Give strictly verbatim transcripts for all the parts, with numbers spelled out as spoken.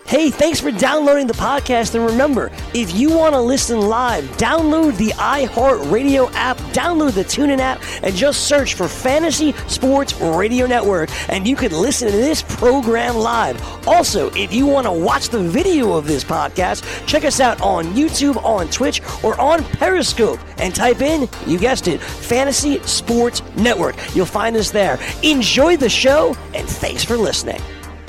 Hey, thanks for downloading the podcast, and remember, if you want to listen live, download the iHeartRadio app, download the TuneIn app, and just search for Fantasy Sports Radio Network, and you can listen to this program live. Also, if you want to watch the video of this podcast, check us out on YouTube, on Twitch, or on Periscope, and type in, you guessed it, Fantasy Sports Network. You'll find us there. Enjoy the show, and thanks for listening.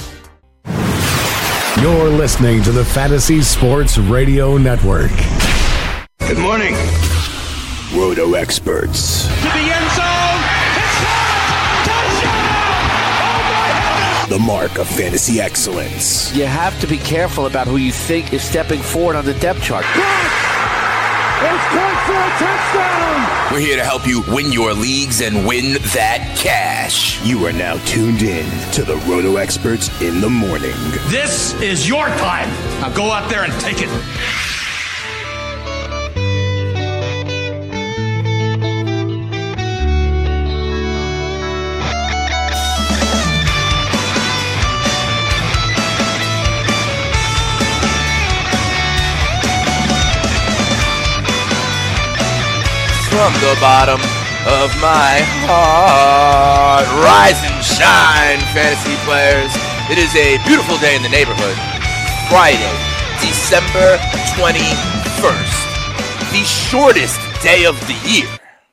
You're listening to the Fantasy Sports Radio Network. Good morning, Roto Experts. To the end zone. It's touchdown! Oh my heavens! The mark of fantasy excellence. You have to be careful about who you think is stepping forward on the depth chart. It's caught for a touchdown! We're here to help you win your leagues and win that cash. You are now tuned in to the Roto Experts in the morning. This is your time. Now go out there and take it. From the bottom of my heart, rise and shine, fantasy players. It is a beautiful day in the neighborhood. Friday, December twenty-first, the shortest day of the year.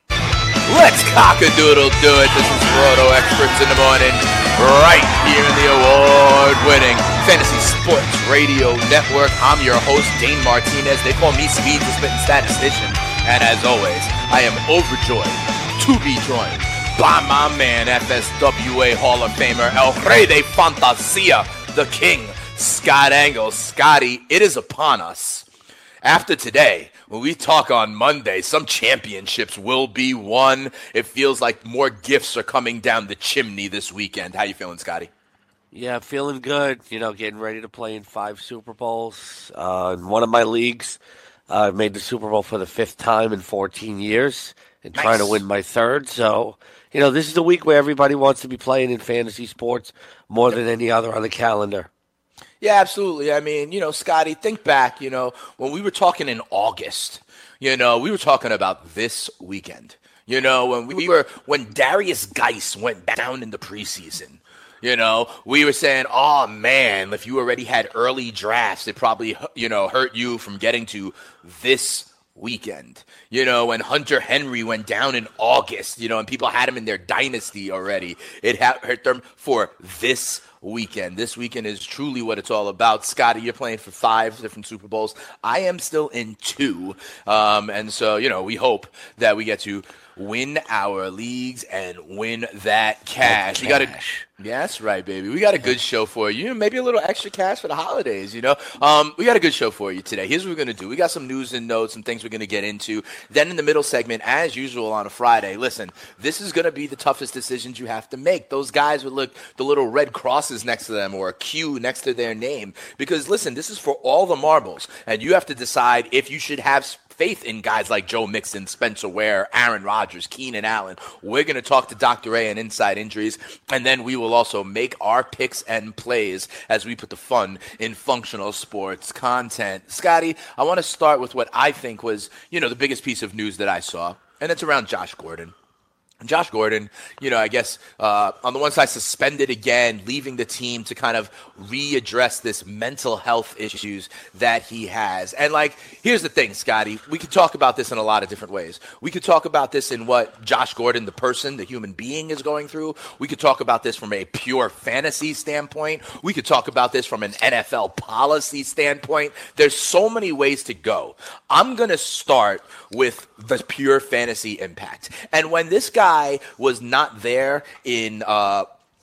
Let's cock-a-doodle do it. This is Roto Experts in the morning, right here in the award-winning Fantasy Sports Radio Network. I'm your host, Dane Martinez. They call me Speed, the Spitting Statistician. And as always, I am overjoyed to be joined by my man, F S W A Hall of Famer, El Rey de Fantasia, the King, Scott Engel. Scotty, it is upon us. After today, when we talk on Monday, some championships will be won. It feels like more gifts are coming down the chimney this weekend. How you feeling, Scotty? Yeah, feeling good. You know, getting ready to play in five Super Bowls. Uh, in one of my leagues, I uh, made the Super Bowl for the fifth time in fourteen years and nice. Trying to win my third. So, you know, this is the week where everybody wants to be playing in fantasy sports more yep. than any other on the calendar. Yeah, absolutely. I mean, you know, Scotty, think back, you know, when we were talking in August, you know, we were talking about this weekend. You know, when we were, when Darius Geis went down in the preseason, you know, we were saying, oh, man, if you already had early drafts, it probably, you know, hurt you from getting to this weekend. You know, when Hunter Henry went down in August, you know, and people had him in their dynasty already, it hurt them for this weekend. This weekend is truly what it's all about. Scotty, you're playing for five different Super Bowls. I am still in two. Um, and so, you know, we hope that we get to win our leagues and win that cash. We got to, yeah, that's right, baby. We got a good show for you. Maybe a little extra cash for the holidays, you know. Um, we got a good show for you today. Here's what we're going to do. We got some news and notes, some things we're going to get into. Then in the middle segment, as usual on a Friday, listen, this is going to be the toughest decisions you have to make. Those guys with look the little red crosses next to them or a Q next to their name. Because, listen, this is for all the marbles, and you have to decide if you should have faith in guys like Joe Mixon, Spencer Ware, Aaron Rodgers, Keenan Allen. We're going to talk to Doctor A and Inside Injuries, and then we will also make our picks and plays as we put the fun in functional sports content. Scotty, I want to start with what I think was, you know, the biggest piece of news that I saw, and it's around Josh Gordon. Josh Gordon, you know, I guess uh, on the one side suspended again, leaving the team to kind of readdress this mental health issues that he has. And like, here's the thing, Scotty, we could talk about this in a lot of different ways. We could talk about this in what Josh Gordon, the person, the human being, is going through. We could talk about this from a pure fantasy standpoint. We could talk about this from an N F L policy standpoint. There's so many ways to go. I'm going to start with the pure fantasy impact. And when this guy was not there in uh,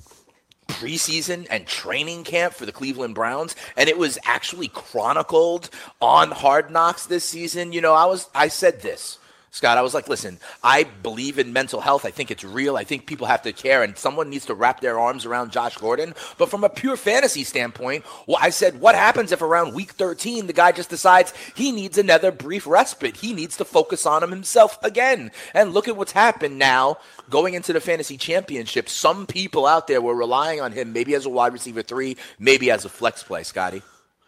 preseason and training camp for the Cleveland Browns, and it was actually chronicled on Hard Knocks this season, you know, I was I said this. Scott, I was like, listen, I believe in mental health. I think it's real. I think people have to care, and someone needs to wrap their arms around Josh Gordon. But from a pure fantasy standpoint, well, I said, what happens if around week thirteen, the guy just decides he needs another brief respite? He needs to focus on him himself again. And look at what's happened now going into the fantasy championship. Some people out there were relying on him maybe as a wide receiver three, maybe as a flex play, Scotty.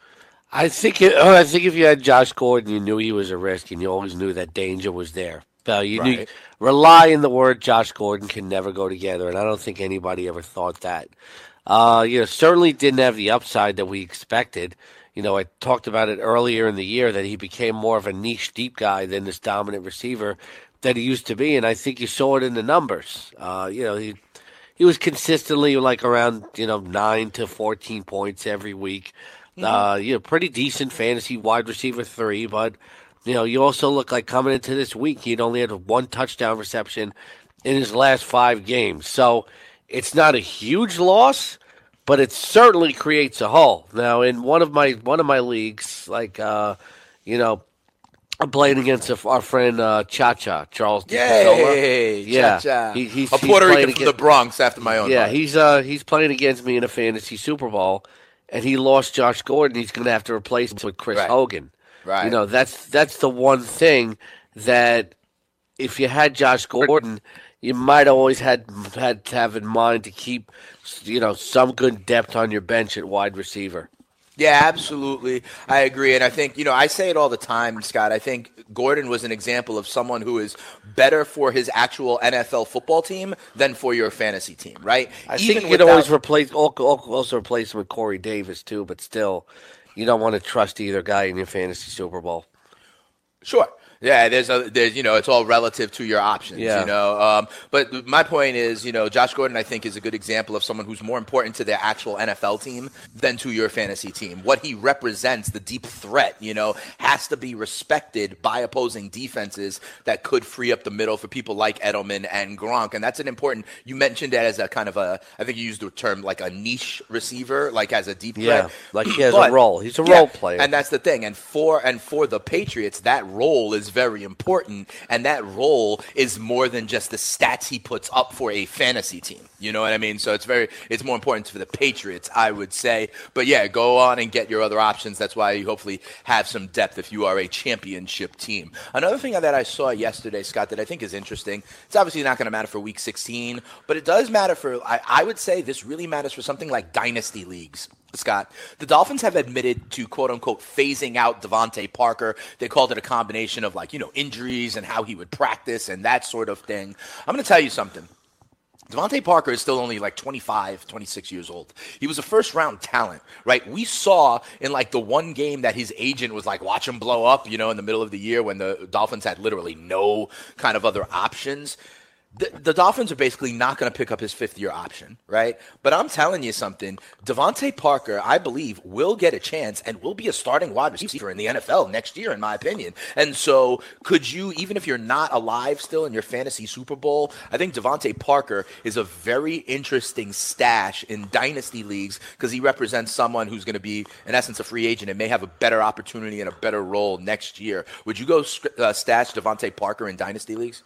I think it, uh, I think if you had Josh Gordon, you knew he was a risk, and you always knew that danger was there. Uh, you Right. knew, rely and the word Josh Gordon can never go together, and I don't think anybody ever thought that. Uh, you know, certainly didn't have the upside that we expected. You know, I talked about it earlier in the year that he became more of a niche deep guy than this dominant receiver that he used to be, and I think you saw it in the numbers. Uh, you know, he he was consistently like around you know nine to fourteen points every week. Mm-hmm. Uh, you know, pretty decent fantasy wide receiver three, but you know, you also look like coming into this week, he'd only had one touchdown reception in his last five games. So it's not a huge loss, but it certainly creates a hole. Now, in one of my one of my leagues, like uh, you know, I'm playing against a, our friend uh, Cha Cha Charles. Yay, yeah, Cha-Cha. He, he's a he's Puerto Rican against, from the Bronx after my own. Yeah, heart. he's uh he's playing against me in a fantasy Super Bowl, and he lost Josh Gordon. He's going to have to replace him with Chris Right. Hogan. Right. You know, that's that's the one thing that if you had Josh Gordon, you might always had had to have in mind to keep, you know, some good depth on your bench at wide receiver. Yeah, absolutely. I agree. And I think, you know, I say it all the time, Scott. I think Gordon was an example of someone who is better for his actual N F L football team than for your fantasy team, right? I Even think you could without- always replace also replace him with Corey Davis too, but still, you don't want to trust either guy in your fantasy Super Bowl. Sure. Yeah, there's a there's you know it's all relative to your options. Yeah. You know, um, but my point is, you know, Josh Gordon I think is a good example of someone who's more important to their actual N F L team than to your fantasy team. What he represents, the deep threat, you know, has to be respected by opposing defenses that could free up the middle for people like Edelman and Gronk, and that's an important. You mentioned it as a kind of a, I think you used the term like a niche receiver, like as a deep Yeah, threat. like he has But- a role. He's a yeah, role player. and that's the thing. And for and for the Patriots, that role is very important, and that role is more than just the stats he puts up for a fantasy team. You know what I mean? So it's very it's more important for the Patriots, I would say. But yeah, go on and get your other options. That's why you hopefully have some depth if you are a championship team. Another thing that I saw yesterday, Scott, that I think is interesting. It's obviously not going to matter for Week sixteen, but it does matter for. I, I would say this really matters for something like dynasty leagues. Scott, the Dolphins have admitted to quote-unquote phasing out Devontae Parker. They called it a combination of like, you know, injuries and how he would practice and that sort of thing. I'm going to tell you something. Devontae Parker is still only like twenty-five, twenty-six years old. He was a first-round talent, right? We saw in like the one game that his agent was like, watch him blow up, you know, in the middle of the year when the Dolphins had literally no kind of other options. The, the Dolphins are basically not going to pick up his fifth-year option, right? But I'm telling you something. Devontae Parker, I believe, will get a chance and will be a starting wide receiver in the N F L next year, in my opinion. And so could you, even if you're not alive still in your fantasy Super Bowl, I think Devontae Parker is a very interesting stash in dynasty leagues because he represents someone who's going to be, in essence, a free agent and may have a better opportunity and a better role next year. Would you go uh, stash Devontae Parker in dynasty leagues?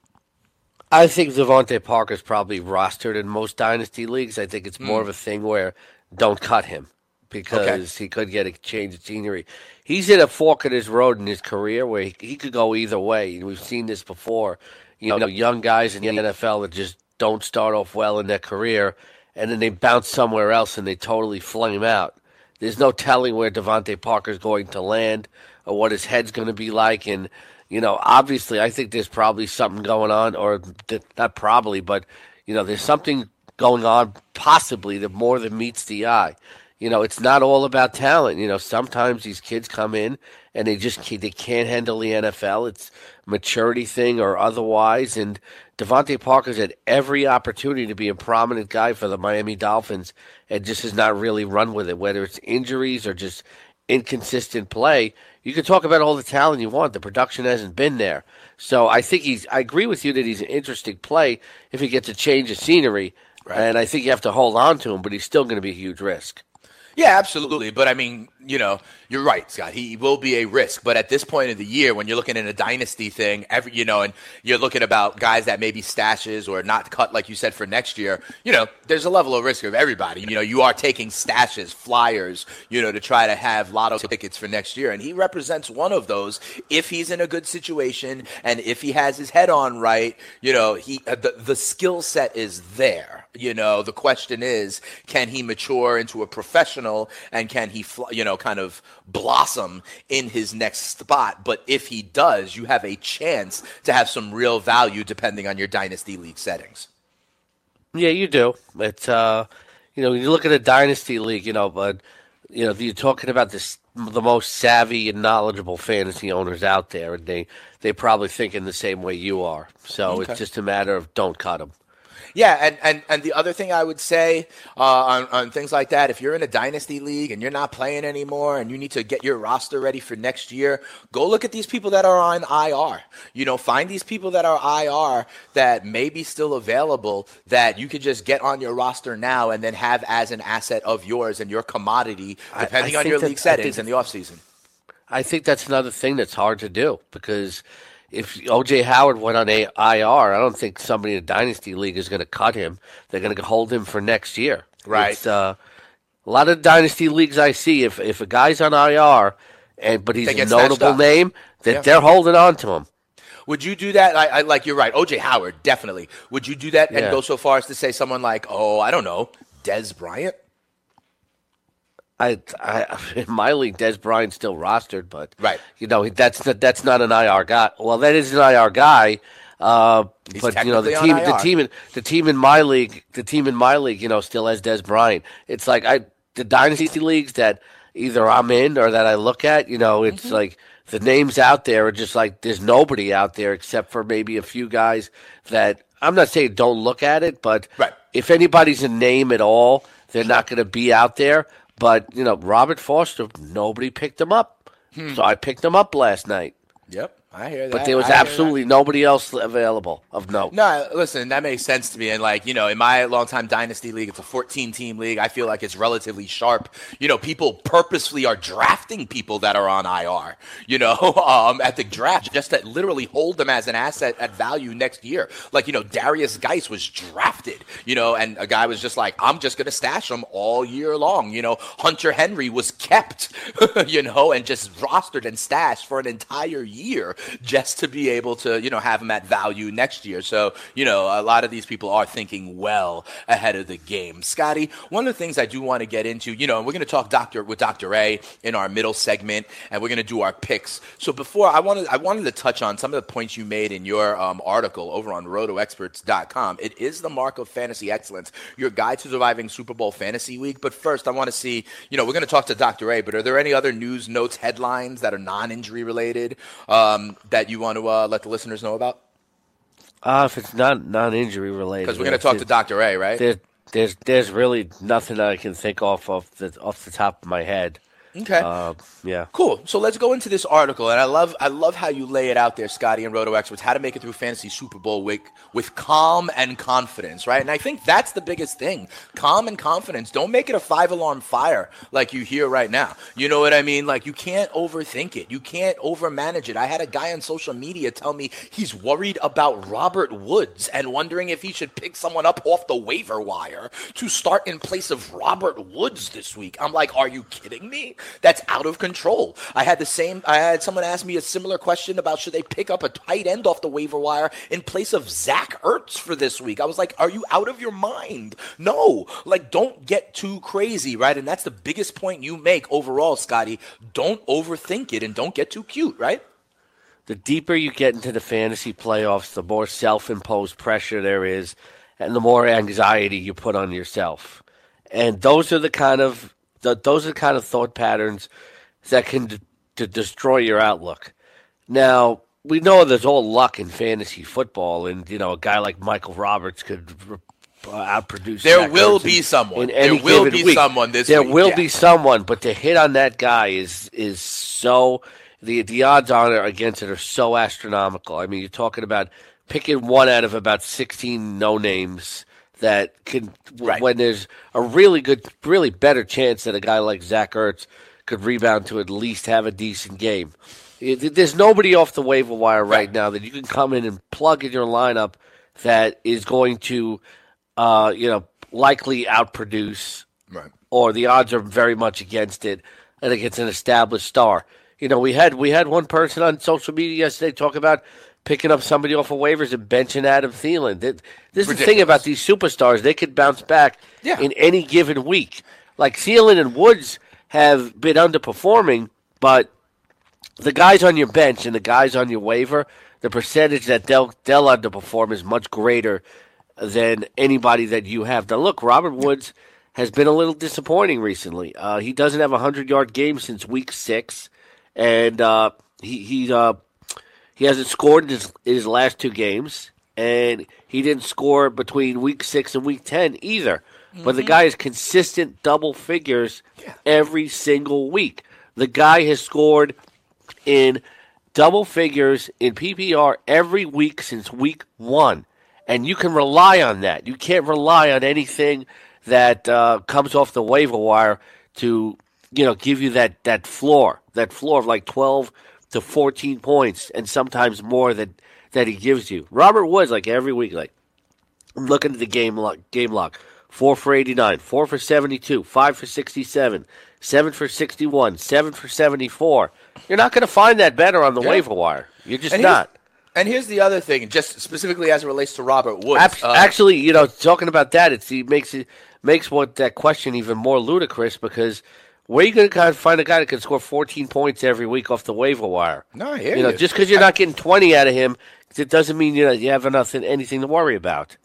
I think Devontae Parker's probably rostered in most dynasty leagues. I think it's more Mm. of a thing where don't cut him because Okay. he could get a change of scenery. He's in a fork in his road in his career where he, he could go either way. We've seen this before. You know, young guys in the N F L that just don't start off well in their career, and then they bounce somewhere else and they totally flame out. There's no telling where Devontae Parker's going to land or what his head's going to be like, and you know, obviously, I think there's probably something going on, or th- not probably, but, you know, there's something going on possibly that more than meets the eye. You know, it's not all about talent. You know, sometimes these kids come in and they just can't, they can't handle the N F L. It's a maturity thing or otherwise. And Devontae Parker's had every opportunity to be a prominent guy for the Miami Dolphins and just has not really run with it, whether it's injuries or just inconsistent play. You can talk about all the talent you want. The production hasn't been there. So I think he's, I agree with you that he's an interesting play if he gets a change of scenery. Right. And I think you have to hold on to him, but he's still going to be a huge risk. Yeah, absolutely. But I mean, you know, you're right, Scott. He will be a risk. But at this point of the year, when you're looking at a dynasty thing, every you know, and you're looking about guys that may be stashes or not cut, like you said, for next year, you know, there's a level of risk of everybody. You know, you are taking stashes, flyers, you know, to try to have lotto tickets for next year. And he represents one of those if he's in a good situation and if he has his head on right, you know, he uh, the, the skill set is there. You know, the question is, can he mature into a professional generational, and can he, fl- you know, kind of blossom in his next spot? But if he does, you have a chance to have some real value depending on your dynasty league settings. Yeah, you do. It's uh, you know, when you look at a dynasty league, you know, but you know, you're talking about this, the most savvy and knowledgeable fantasy owners out there, and they they probably think in the same way you are. So Okay. it's just a matter of don't cut them. Yeah, and, and, and the other thing I would say uh, on, on things like that, if you're in a dynasty league and you're not playing anymore and you need to get your roster ready for next year, go look at these people that are on I R. You know, find these people that are I R that may be still available that you could just get on your roster now and then have as an asset of yours and your commodity, depending I- I on think your that- league I settings think- in the offseason. I think that's another thing that's hard to do because if O J Howard went on a I R, I don't think somebody in a dynasty league is going to cut him. They're going to hold him for next year. Right. It's, uh, a lot of dynasty leagues I see, if if a guy's on I R, and but he's They a get snatched notable up. name, that Yeah. they're holding on to him. Would you do that? I, I like you're right. O J Howard, definitely. Would you do that and Yeah. go so far as to say someone like, oh, I don't know, Des Bryant? I, I in my league, Des Bryant's still rostered, but Right. you know that's not, that's not an I R guy. Well, that is an I R guy, uh, He's but you know the technically on team, the I R. team, in, the team in my league, the team in my league, you know, still has Des Bryant. It's like I the dynasty leagues that either I'm in or that I look at, you know, it's Mm-hmm. like the names out there are just like there's nobody out there except for maybe a few guys that I'm not saying don't look at it, but Right. if anybody's a name at all, they're not going to be out there. But, you know, Robert Foster, nobody picked him up. So I picked him up last night. Yep, I hear that. But there was I hear that. absolutely nobody else available of note. No, listen, that makes sense to me. And, like, you know, in my longtime dynasty league, it's a fourteen-team league. I feel like it's relatively sharp. You know, people purposely are drafting people that are on I R, you know, um, at the draft just to literally hold them as an asset at value next year. Like, you know, Darius Geis was drafted, you know, and a guy was just like, I'm just going to stash him all year long. You know, Hunter Henry was kept, you know, and just rostered and stashed for an entire year just to be able to, you know, have him at value next year. So, you know, a lot of these people are thinking well ahead of the game. Scotty, one of the things I do want to get into, you know, we're going to talk Doctor with Doctor A in our middle segment, and we're going to do our picks. So before, I wanted I wanted to touch on some of the points you made in your um, article over on roto experts dot com. It is the mark of fantasy excellence, your guide to surviving Super Bowl fantasy week. But first, I want to see, you know, we're going to talk to Doctor A, but are there any other news, notes, headlines that are non-injury related um, that you want to uh, let the listeners know about? Uh, if it's not non-injury related. Because we're going to talk to Doctor A, right? There, there's, there's really nothing I can think off off the, off the top of my head. Okay. Uh, yeah. Cool. So let's go into this article, and I love I love how you lay it out there, Scotty and Roto Experts, how to make it through fantasy Super Bowl week with calm and confidence, right? And I think that's the biggest thing, calm and confidence. Don't make it a five-alarm fire like you hear right now. You know what I mean? Like, you can't overthink it. You can't overmanage it. I had a guy on social media tell me he's worried about Robert Woods and wondering if he should pick someone up off the waiver wire to start in place of Robert Woods this week. I'm like, are you kidding me? That's out of control. I had the same, I had someone ask me a similar question about should they pick up a tight end off the waiver wire in place of Zach Ertz for this week. I was like, are you out of your mind? No, like, don't get too crazy, right? And that's the biggest point you make overall, Scotty. Don't overthink it and don't get too cute, right? The deeper you get into the fantasy playoffs, the more self-imposed pressure there is, and the more anxiety you put on yourself. And those are the kind of the, those are the kind of thought patterns that can d- to destroy your outlook. Now, we know there's all luck in fantasy football, and you know a guy like Michael Roberts could uh, outproduce. There Zach will Ertz be in- someone. in any There will given be week. someone this There week, will yeah. be someone, but to hit on that guy is is so the the odds on it against it are so astronomical. I mean, you're talking about picking one out of about sixteen no names that can Right. when there's a really good, really better chance that a guy like Zach Ertz could rebound to at least have a decent game. It- There's nobody off the waiver wire right, Right. now that you can come in and plug in your lineup that is going to, uh, you know, likely outproduce, Right. or the odds are very much against it, and against an established star. You know, we had we had one person on social media yesterday talk about picking up somebody off of waivers and benching Adam Thielen. This is the thing Ridiculous. about these superstars; they could bounce back Yeah. in any given week. like Thielen and Woods have been underperforming, but the guys on your bench and the guys on your waiver, the percentage that they'll, they'll underperform is much greater than anybody that you have. Now, look, Robert Woods has been a little disappointing recently. Uh, he doesn't have a hundred-yard game since week six, and uh, he he uh, he hasn't scored in his, in his last two games, and he didn't score between week six and week ten either. Mm-hmm. But the guy is consistent double figures yeah. every single week. The guy has scored in double figures in P P R every week since week one. And you can rely on that. You can't rely on anything that uh, comes off the waiver wire to, you know, give you that, that floor, that floor of like twelve to fourteen points and sometimes more that, that he gives you. Robert Woods, like every week, like, I'm looking at the game log, game log. four for eighty-nine, four for seventy-two, five for sixty-seven, seven for sixty-one, seven for seventy-four. You're not going to find that better on the yeah. waiver wire. You're just and not. And here's the other thing, just specifically as it relates to Robert Woods. Uh, Actually, you know, talking about that, it's, it makes it makes what that question even more ludicrous because where are you going to find a guy that can score fourteen points every week off the waiver wire? No, I hear you. Know, you. Just because you're not getting twenty out of him, it doesn't mean you know, you have nothing, anything to worry about.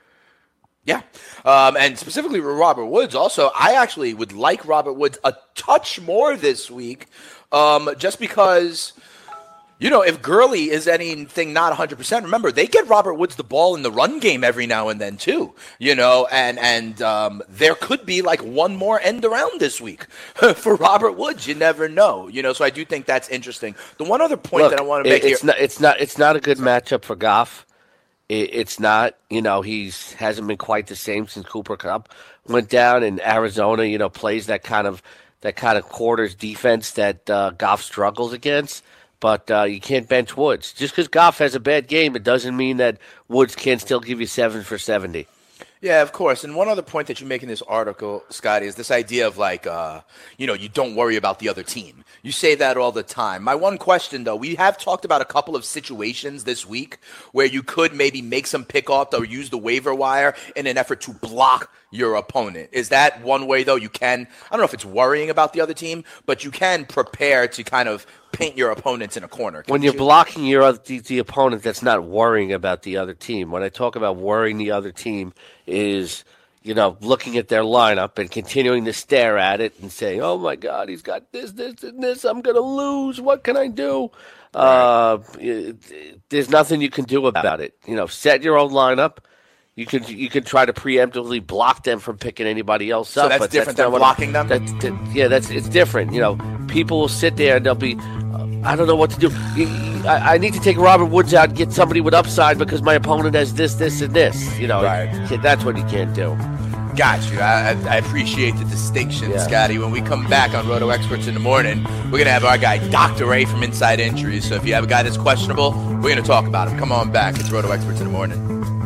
Yeah, um, and specifically with Robert Woods also, I actually would like Robert Woods a touch more this week um, just because, you know, if Gurley is anything not one hundred percent, remember, they get Robert Woods the ball in the run game every now and then too, you know, and, and um, there could be like one more end around this week for Robert Woods. You never know, you know, so I do think that's interesting. The one other point Look, that I want to make it's here. Not, it's, not, it's not a good matchup for Goff. It's not, you know, he's hasn't been quite the same since Cooper Kupp went down, and Arizona, you know, plays that kind of that kind of quarters defense that uh, Goff struggles against. But uh, you can't bench Woods just because Goff has a bad game. It doesn't mean that Woods can't still give you seven for seventy. Yeah, of course. And one other point that you make in this article, Scotty, is this idea of like, uh, you know, you don't worry about the other team. You say that all the time. My one question, though, we have talked about a couple of situations this week where you could maybe make some pick-off or use the waiver wire in an effort to block your opponent. Is that one way, though, you can, I don't know if it's worrying about the other team, but you can prepare to kind of paint your opponents in a corner. When you're you? blocking your the, the opponent, that's not worrying about the other team. When I talk about worrying the other team is, you know, looking at their lineup and continuing to stare at it and saying, oh, my God, he's got this, this, and this. I'm going to lose. What can I do? Right. Uh, there's nothing you can do about it. You know, set your own lineup. You could you could try to preemptively block them from picking anybody else so up. That's but different that's than blocking them? That's, that, yeah, that's it's different. You know, people will sit there and they'll be, uh, I don't know what to do. I, I need to take Robert Woods out and get somebody with upside because my opponent has this, this, and this. You know, right. That's what you can't do. Got you. I, I appreciate the distinction, yeah. Scotty. When we come back on Roto Experts in the morning, we're going to have our guy, Doctor A from Inside Injuries. So if you have a guy that's questionable, we're going to talk about him. Come on back. It's Roto Experts in the morning.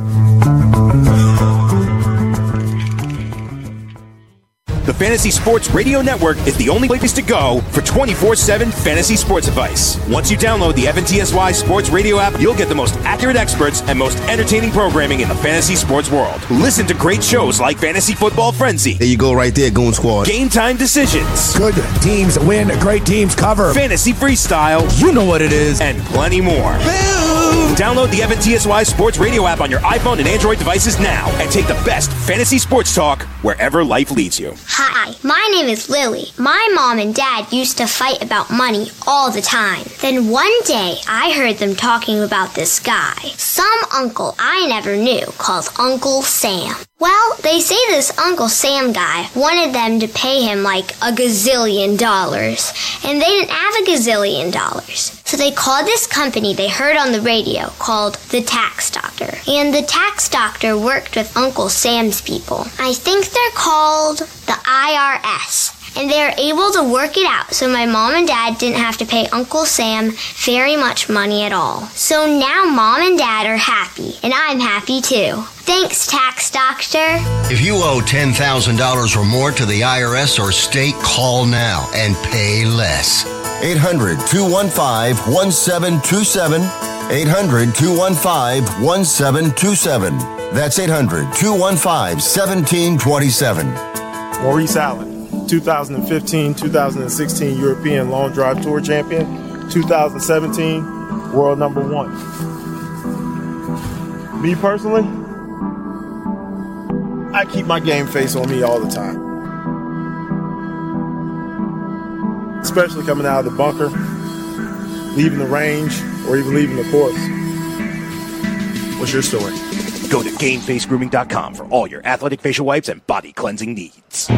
The Fantasy Sports Radio Network is the only place to go for twenty-four seven fantasy sports advice. Once you download the F N T S Y Sports Radio app, you'll get the most accurate experts and most entertaining programming in the fantasy sports world. Listen to great shows like Fantasy Football Frenzy. There you go right there, Goon Squad. Game Time Decisions. Good teams win, great teams cover. Fantasy Freestyle. You know what it is. And plenty more. Boom! Download the F N T S Y Sports Radio app on your iPhone and Android devices now and take the best fantasy sports talk wherever life leads you. Hi, my name is Lily. My mom and dad used to fight about money all the time. Then one day, I heard them talking about this guy, some uncle I never knew, called Uncle Sam. Well, they say this Uncle Sam guy wanted them to pay him like a gazillion dollars, and they didn't have a gazillion dollars. So they called this company they heard on the radio called the Tax Doctor. And the Tax Doctor worked with Uncle Sam's people. I think they're called the I R S. And they were able to work it out so my mom and dad didn't have to pay Uncle Sam very much money at all. So now mom and dad are happy, and I'm happy too. Thanks, Tax Doctor. If you owe ten thousand dollars or more to the I R S or state, call now and pay less. eight hundred, two one five, one seven two seven. eight hundred, two one five, one seven two seven. That's eight hundred, two one five, one seven two seven. Maurice Allen. two thousand fifteen, two thousand sixteen European Long Drive Tour champion, two thousand seventeen world number one. Me personally, I keep my game face on me all the time. Especially coming out of the bunker, leaving the range, or even leaving the course. What's your story? Go to game face grooming dot com for all your athletic facial wipes and body cleansing needs.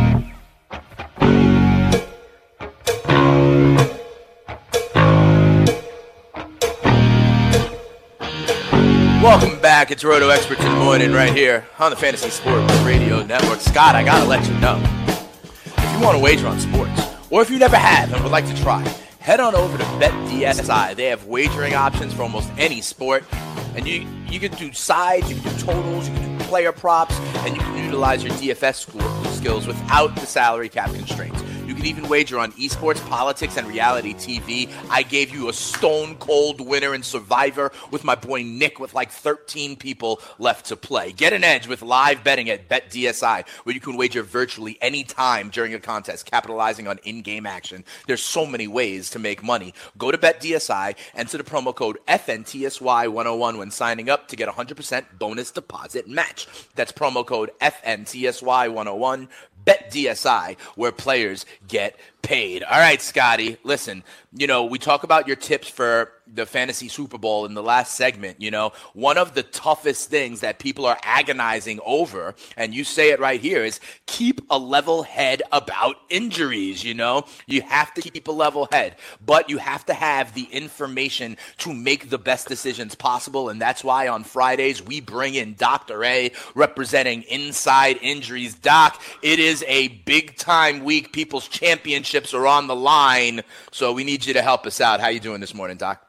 Welcome back. It's Roto Experts in the Morning right here on the Fantasy Sports Radio Network. Scott, I got to let you know, if you want to wager on sports, or if you never have and would like to try, head on over to BetDSI. They have wagering options for almost any sport. And you you can do sides, you can do totals, you can do player props, and you can utilize your D F S skills without the salary cap constraints. You can even wager on esports, politics, and reality T V. I gave you a stone cold winner in Survivor with my boy Nick with like thirteen people left to play. Get an edge with live betting at BetDSI, where you can wager virtually any time during a contest, capitalizing on in-game action. There's so many ways to make money. Go to BetDSI, enter the promo code F N T S Y one oh one when signing up to get a one hundred percent bonus deposit match. That's promo code F N T S Y one oh one. BetDSI, where players get paid. All right, Scotty, listen, you know, we talk about your tips for the fantasy Super Bowl in the last segment. You know, one of the toughest things that people are agonizing over, and you say it right here, is keep a level head about injuries. You know, you have to keep a level head, but you have to have the information to make the best decisions possible. And that's why on Fridays we bring in Doctor A, representing Inside Injuries. Doc, it is a big time week. People's championships are on the line, so we need you to help us out. How you doing this morning, Doc?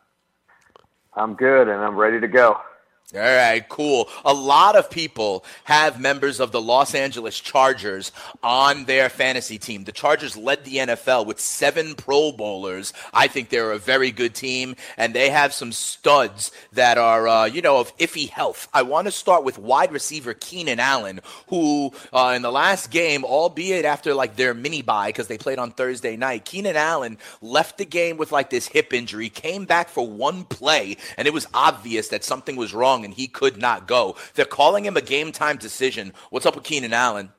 I'm good, and I'm ready to go. All right, cool. A lot of people have members of the Los Angeles Chargers on their fantasy team. The Chargers led the N F L with seven Pro Bowlers. I think they're a very good team, and they have some studs that are, uh, you know, of iffy health. I want to start with wide receiver Keenan Allen, who uh, in the last game, albeit after like their mini bye because they played on Thursday night, Keenan Allen left the game with like this hip injury, came back for one play, and it was obvious that something was wrong and he could not go. They're calling him a game-time decision. What's up with Keenan Allen?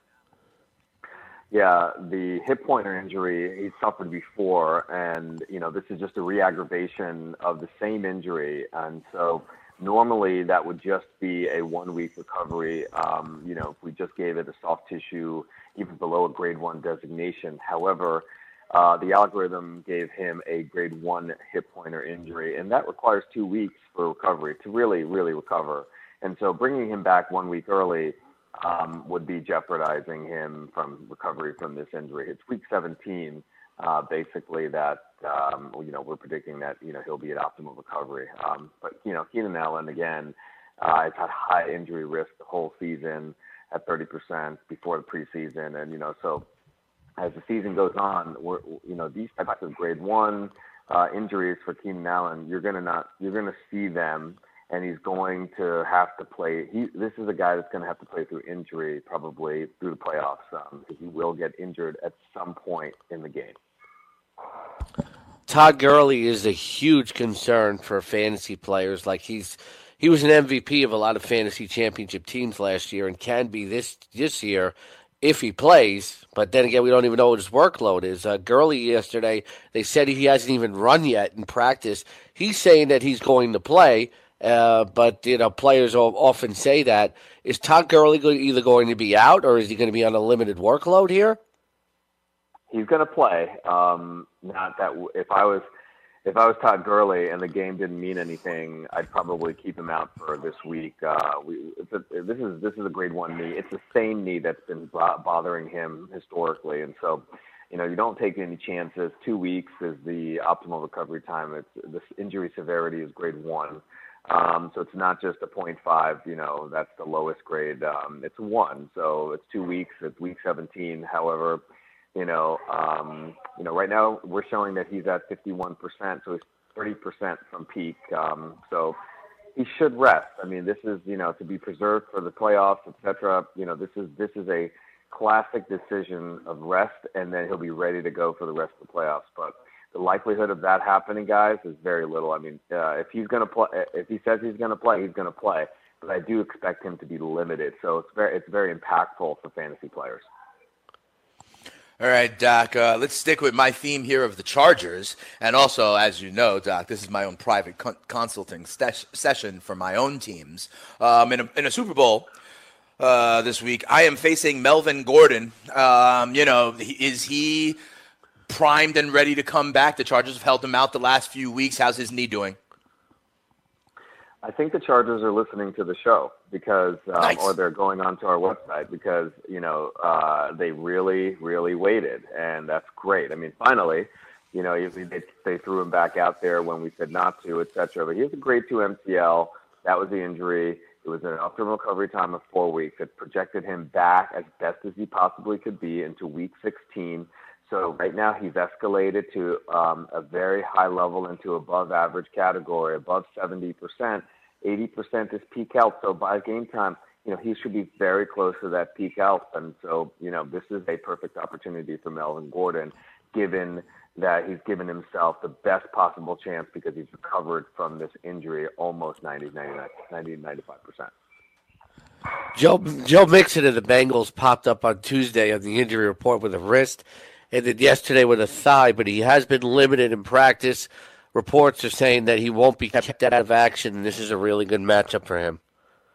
Yeah, the hip pointer injury he suffered before, and, you know, this is just a re-aggravation of the same injury. And so normally that would just be a one-week recovery, um, you know, if we just gave it a soft tissue, even below a grade one designation. However, Uh, the algorithm gave him a grade one hip pointer injury, and that requires two weeks for recovery to really, really recover. And so bringing him back one week early um, would be jeopardizing him from recovery from this injury. It's week seventeen, uh, basically, that, um, you know, we're predicting that, you know, he'll be at optimal recovery. Um, but, you know, Keenan Allen, again, uh, has had high injury risk the whole season at thirty percent before the preseason. And, you know, so as the season goes on, we're, you know, these types of grade one uh, injuries for Keenan Allen, you're gonna not, you're gonna see them, and he's going to have to play. He, this is a guy that's going to have to play through injury, probably through the playoffs, um, because he will get injured at some point in the game. Todd Gurley is a huge concern for fantasy players. Like he's he was an M V P of a lot of fantasy championship teams last year, and can be this this year if he plays. But then again, we don't even know what his workload is. Uh, Gurley yesterday, they said he hasn't even run yet in practice. He's saying that he's going to play, uh, but you know, players often say that. Is Todd Gurley either going to be out, or is he going to be on a limited workload here? He's going to play. Um, not that if I was if I was Todd Gurley and the game didn't mean anything, I'd probably keep him out for this week. Uh, we, it's a, this is this is a grade one knee. It's the same knee that's been bothering him historically, and so you know you don't take any chances. Two weeks is the optimal recovery time. It's this injury severity is grade one, um, so it's not just a point five. You know that's the lowest grade. Um, it's one, so it's two weeks. It's week seventeen. However, You know, um, you know, right now we're showing that he's at fifty-one percent, so he's thirty percent from peak. Um, so he should rest. I mean, this is, you know, to be preserved for the playoffs, et cetera. You know, this is this is a classic decision of rest, and then he'll be ready to go for the rest of the playoffs. But the likelihood of that happening, guys, is very little. I mean, uh, if he's going to play, if he says he's going to play, he's going to play. But I do expect him to be limited, so it's very, it's very impactful for fantasy players. All right, Doc, uh, let's stick with my theme here of the Chargers. And also, as you know, Doc, this is my own private con- consulting st- session for my own teams. Um, in, a, in a Super Bowl uh, this week, I am facing Melvin Gordon. Um, you know, is he primed and ready to come back? The Chargers have held him out the last few weeks. How's his knee doing? I think the Chargers are listening to the show because, um, nice. or they're going onto our website because, you know, uh, they really, really waited, and that's great. I mean, finally, you know, they, they threw him back out there when we said not to, et cetera. But he has a grade two M C L. That was the injury. It was an optimal recovery time of four weeks. It projected him back as best as he possibly could be into week sixteen. So right now he's escalated to um, a very high level into above average category, above seventy percent. eighty percent is peak health. So by game time, you know, he should be very close to that peak health. And so, you know, this is a perfect opportunity for Melvin Gordon, given that he's given himself the best possible chance because he's recovered from this injury almost ninety, ninety-nine, ninety, ninety-five percent. Joe, Joe Mixon of the Bengals popped up on Tuesday on the injury report with a wrist, and then yesterday with a thigh, but he has been limited in practice. Reports are saying that he won't be kept out of action, and this is a really good matchup for him.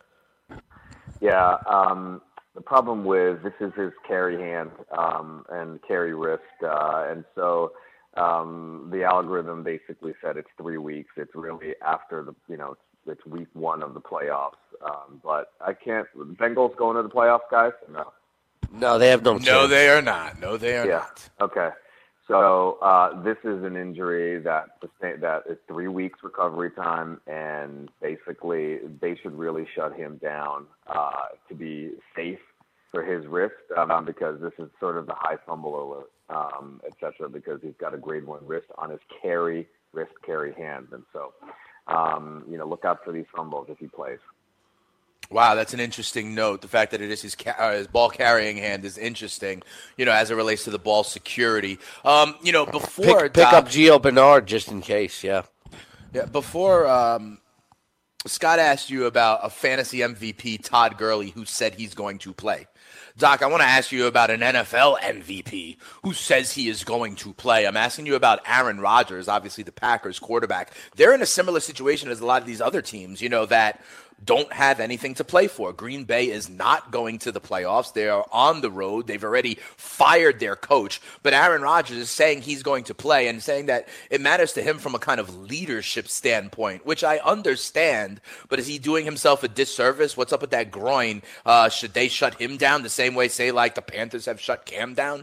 Yeah, um, the problem with this is his carry hand um, and carry wrist, uh, and so um, the algorithm basically said it's three weeks. It's really after the, you know, it's, it's week one of the playoffs. Um, but I can't. Bengals going to the playoffs, guys? No. No, they have no chance. No, they are not. No, they are yeah. not. Okay. So uh, this is an injury that that is three weeks recovery time, and basically they should really shut him down uh, to be safe for his wrist um, because this is sort of the high fumble alert, um, et cetera, because he's got a grade one wrist on his carry, wrist carry hand. And so, um, you know, look out for these fumbles if he plays. Wow, that's an interesting note. The fact that it is his, ca- uh, his ball carrying hand is interesting, you know, as it relates to the ball security. Um, you know, before pick, pick Doc, up Gio Bernard just in case, yeah. Yeah, before um, Scott asked you about a fantasy M V P, Todd Gurley, who said he's going to play. Doc, I want to ask you about an N F L M V P who says he is going to play. I'm asking you about Aaron Rodgers, obviously the Packers quarterback. They're in a similar situation as a lot of these other teams, you know, that don't have anything to play for. Green Bay is not going to the playoffs. They are on the road. They've already fired their coach. But Aaron Rodgers is saying he's going to play and saying that it matters to him from a kind of leadership standpoint, which I understand. But is he doing himself a disservice? What's up with that groin? Uh, should they shut him down the same way, say, like the Panthers have shut Cam down?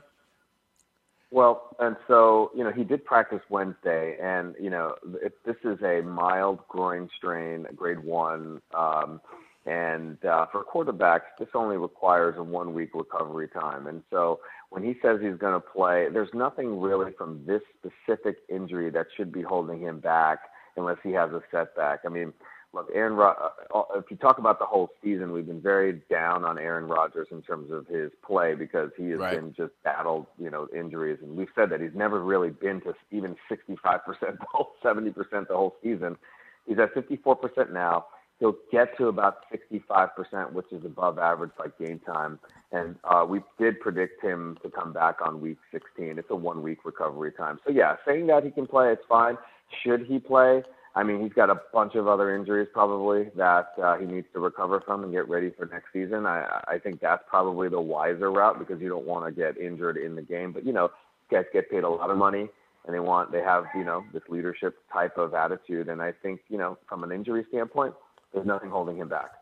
Well, and so, you know, he did practice Wednesday, and, you know, it, this is a mild groin strain, grade one, um, and uh, for quarterbacks, this only requires a one-week recovery time. And so when he says he's going to play, there's nothing really from this specific injury that should be holding him back unless he has a setback. I mean, look, Aaron. Rod- if you talk about the whole season, we've been very down on Aaron Rodgers in terms of his play because he has right. been just battled, you know, injuries, and we've said that he's never really been to even sixty-five percent, the whole seventy percent the whole season. He's at fifty-four percent now. He'll get to about sixty-five percent, which is above average by game time. And uh, we did predict him to come back on week sixteen. It's a one-week recovery time. So yeah, saying that he can play, it's fine. Should he play? I mean, he's got a bunch of other injuries probably that uh, he needs to recover from and get ready for next season. I, I think that's probably the wiser route because you don't want to get injured in the game. But, you know, guys get paid a lot of money and they want, they have, you know, this leadership type of attitude. And I think, you know, from an injury standpoint, there's nothing holding him back.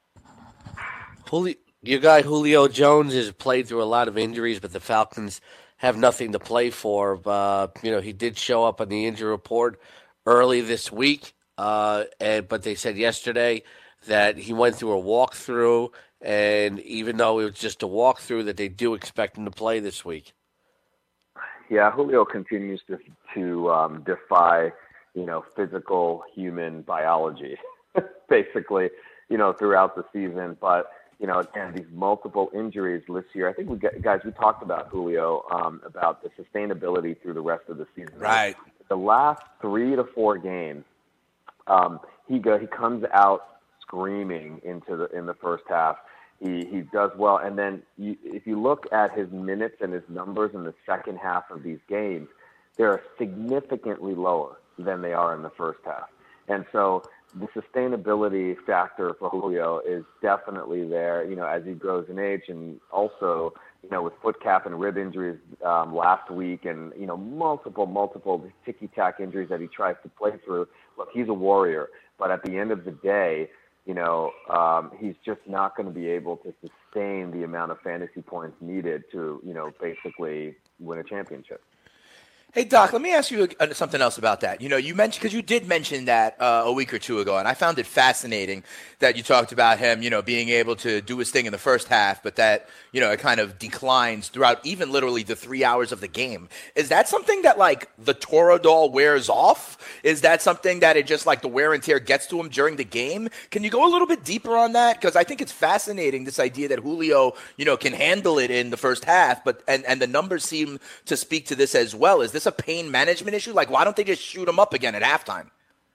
Julio, your guy Julio Jones has played through a lot of injuries, but the Falcons have nothing to play for. Uh, you know, he did show up on the injury report early this week, uh, and but they said yesterday that he went through a walkthrough, and even though it was just a walkthrough, that they do expect him to play this week. Yeah, Julio continues to to um, defy, you know, physical human biology, basically, you know, throughout the season. But you know, again, these multiple injuries this year. I think we got, guys, we talked about Julio um, about the sustainability through the rest of the season. Right. The last three to four games, um, he go he comes out screaming into the in the first half. He he does well, and then you, if you look at his minutes and his numbers in the second half of these games, they're significantly lower than they are in the first half. And so the sustainability factor for Julio is definitely there, you know, as he grows in age, and also, you know, with foot cap and rib injuries um, last week, and, you know, multiple, multiple ticky-tack injuries that he tries to play through. Look, he's a warrior, but at the end of the day, you know, um, he's just not going to be able to sustain the amount of fantasy points needed to, you know, basically win a championship. Hey, Doc, let me ask you something else about that. You know, you mentioned, because you did mention that uh, a week or two ago, and I found it fascinating that you talked about him, you know, being able to do his thing in the first half, but that, you know, it kind of declines throughout even literally the three hours of the game. Is that something that, like, the Toradol wears off? Is that something that it just, like, the wear and tear gets to him during the game? Can you go a little bit deeper on that? Because I think it's fascinating, this idea that Julio, you know, can handle it in the first half, but and, and the numbers seem to speak to this as well. Is this a pain management issue? Like, why don't they just shoot him up again at halftime?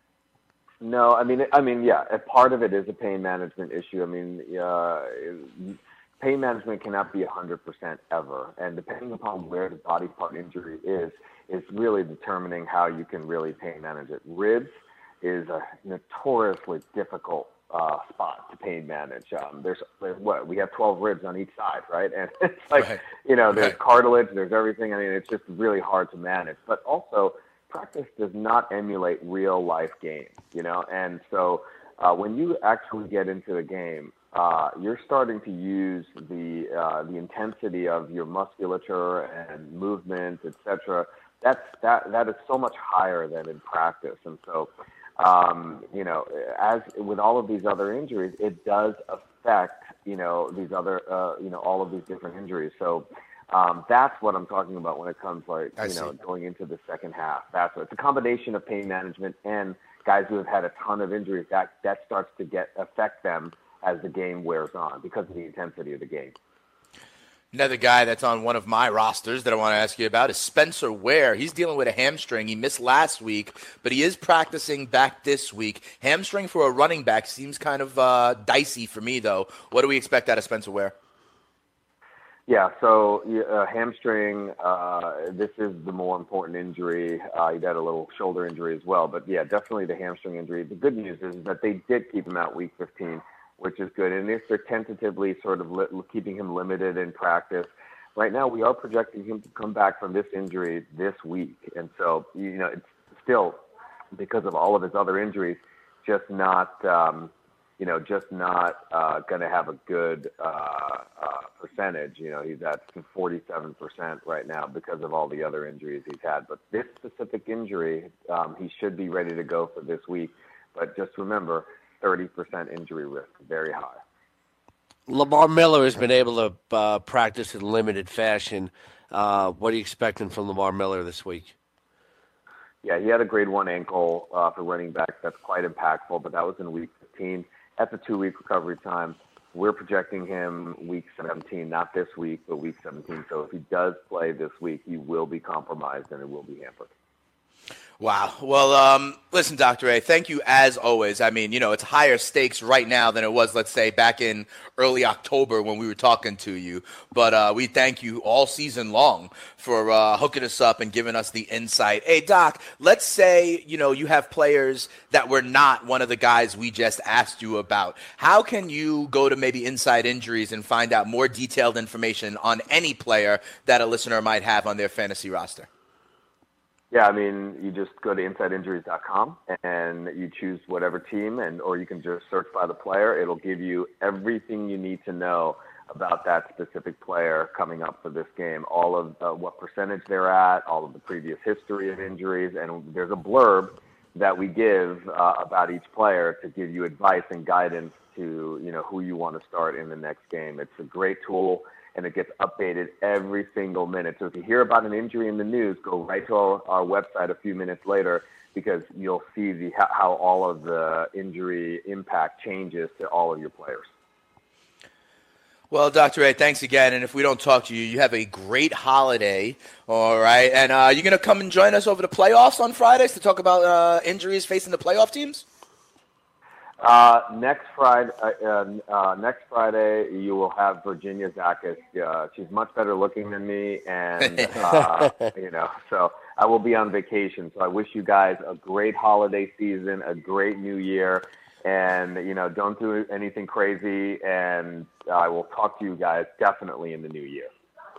No, I mean, I mean, yeah, a part of it is a pain management issue. I mean, uh, pain management cannot be one hundred percent ever, and depending upon where the body part injury is, is really determining how you can really pain manage it. Ribs is a notoriously difficult uh, spot to pain manage. Um, there's what we have twelve ribs on each side, right? And it's like, right. you know, there's right. cartilage, there's everything. I mean, it's just really hard to manage. But also, practice does not emulate real life games, you know. And so, uh, when you actually get into the game, uh, you're starting to use the uh, the intensity of your musculature and movement, et cetera. That's that that is so much higher than in practice, and so. Um, you know, as with all of these other injuries, it does affect, you know, these other, uh, you know, all of these different injuries. So um, that's what I'm talking about when it comes, like, I you see. know, going into the second half. That's what, it's a combination of pain management and guys who have had a ton of injuries. That that starts to get affect them as the game wears on because of the intensity of the game. Another guy that's on one of my rosters that I want to ask you about is Spencer Ware. He's dealing with a hamstring. He missed last week, but he is practicing back this week. Hamstring for a running back seems kind of uh, dicey for me, though. What do we expect out of Spencer Ware? Yeah, so uh, hamstring, uh, this is the more important injury. Uh, he had a little shoulder injury as well, but yeah, definitely the hamstring injury. The good news is that they did keep him out week fifteen. Which is good. And if they're tentatively sort of li- keeping him limited in practice, right now we are projecting him to come back from this injury this week. And so, you know, it's still, because of all of his other injuries, just not, um, you know, just not uh, going to have a good uh, uh, percentage. You know, he's at forty-seven percent right now because of all the other injuries he's had. But this specific injury, um, he should be ready to go for this week. But just remember, thirty percent injury risk, very high. Lamar Miller has been able to uh, practice in limited fashion. Uh, what are you expecting from Lamar Miller this week? Yeah, he had a grade one ankle uh, for running back. That's quite impactful, but that was in week fifteen. That's a two-week recovery time. We're projecting him week seventeen, not this week, but week seventeen. So if he does play this week, he will be compromised and it will be hampered. Wow. Well, um, listen, Doctor A, thank you as always. I mean, you know, it's higher stakes right now than it was, let's say, back in early October when we were talking to you. But uh, we thank you all season long for uh, hooking us up and giving us the insight. Hey, Doc, let's say, you know, you have players that were not one of the guys we just asked you about. How can you go to maybe Inside Injuries and find out more detailed information on any player that a listener might have on their fantasy roster? Yeah, I mean, you just go to inside injuries dot com and you choose whatever team, and or you can just search by the player. It'll give you everything you need to know about that specific player coming up for this game, all of uh, what percentage they're at, all of the previous history of injuries, and there's a blurb that we give uh, about each player to give you advice and guidance to, you know, who you want to start in the next game. It's a great tool, and it gets updated every single minute. So if you hear about an injury in the news, go right to our, our website a few minutes later, because you'll see the how all of the injury impact changes to all of your players. Well, Doctor A, thanks again. And if we don't talk to you, you have a great holiday. All right. And uh, you're going to come and join us over the playoffs on Fridays to talk about uh, injuries facing the playoff teams? Uh, next Friday, uh, uh, next Friday, you will have Virginia Zakis. Uh, she's much better looking than me, and uh, you know, so I will be on vacation. So I wish you guys a great holiday season, a great New Year, and you know, don't do anything crazy. And I will talk to you guys definitely in the new year.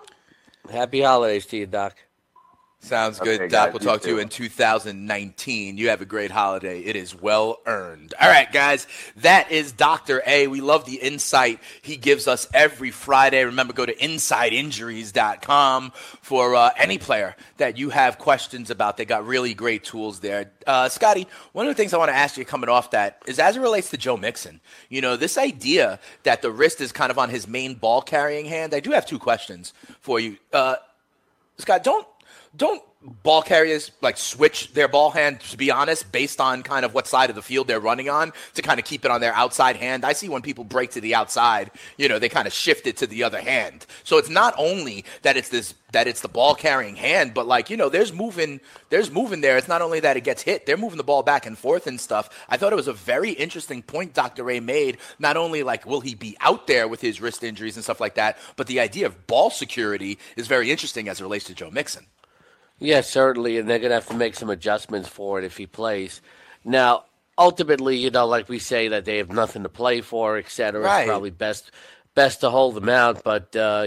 Happy holidays to you, Doc. Sounds good, okay, Doc. guys, We'll talk too. to you in two thousand nineteen. You have a great holiday. It is well earned. All right, guys, that is Doctor A. We love the insight he gives us every Friday. Remember, go to inside injuries dot com for uh, any player that you have questions about. They got really great tools there. Uh, Scotty, one of the things I want to ask you coming off that is as it relates to Joe Mixon. You know, this idea that the wrist is kind of on his main ball-carrying hand. I do have two questions for you. Uh, Scott, don't Don't ball carriers like switch their ball hand, to be honest, based on kind of what side of the field they're running on to kind of keep it on their outside hand? I see when people break to the outside, you know, they kind of shift it to the other hand. So it's not only that it's this that it's the ball carrying hand, but like, you know, there's moving there's moving there. It's not only that it gets hit, they're moving the ball back and forth and stuff. I thought it was a very interesting point Doctor Ray made. Not only like will he be out there with his wrist injuries and stuff like that, but the idea of ball security is very interesting as it relates to Joe Mixon. Yes, certainly, and they're going to have to make some adjustments for it if he plays. Now, ultimately, you know, like we say that they have nothing to play for, et cetera. Right. It's probably best best to hold them out, but, uh,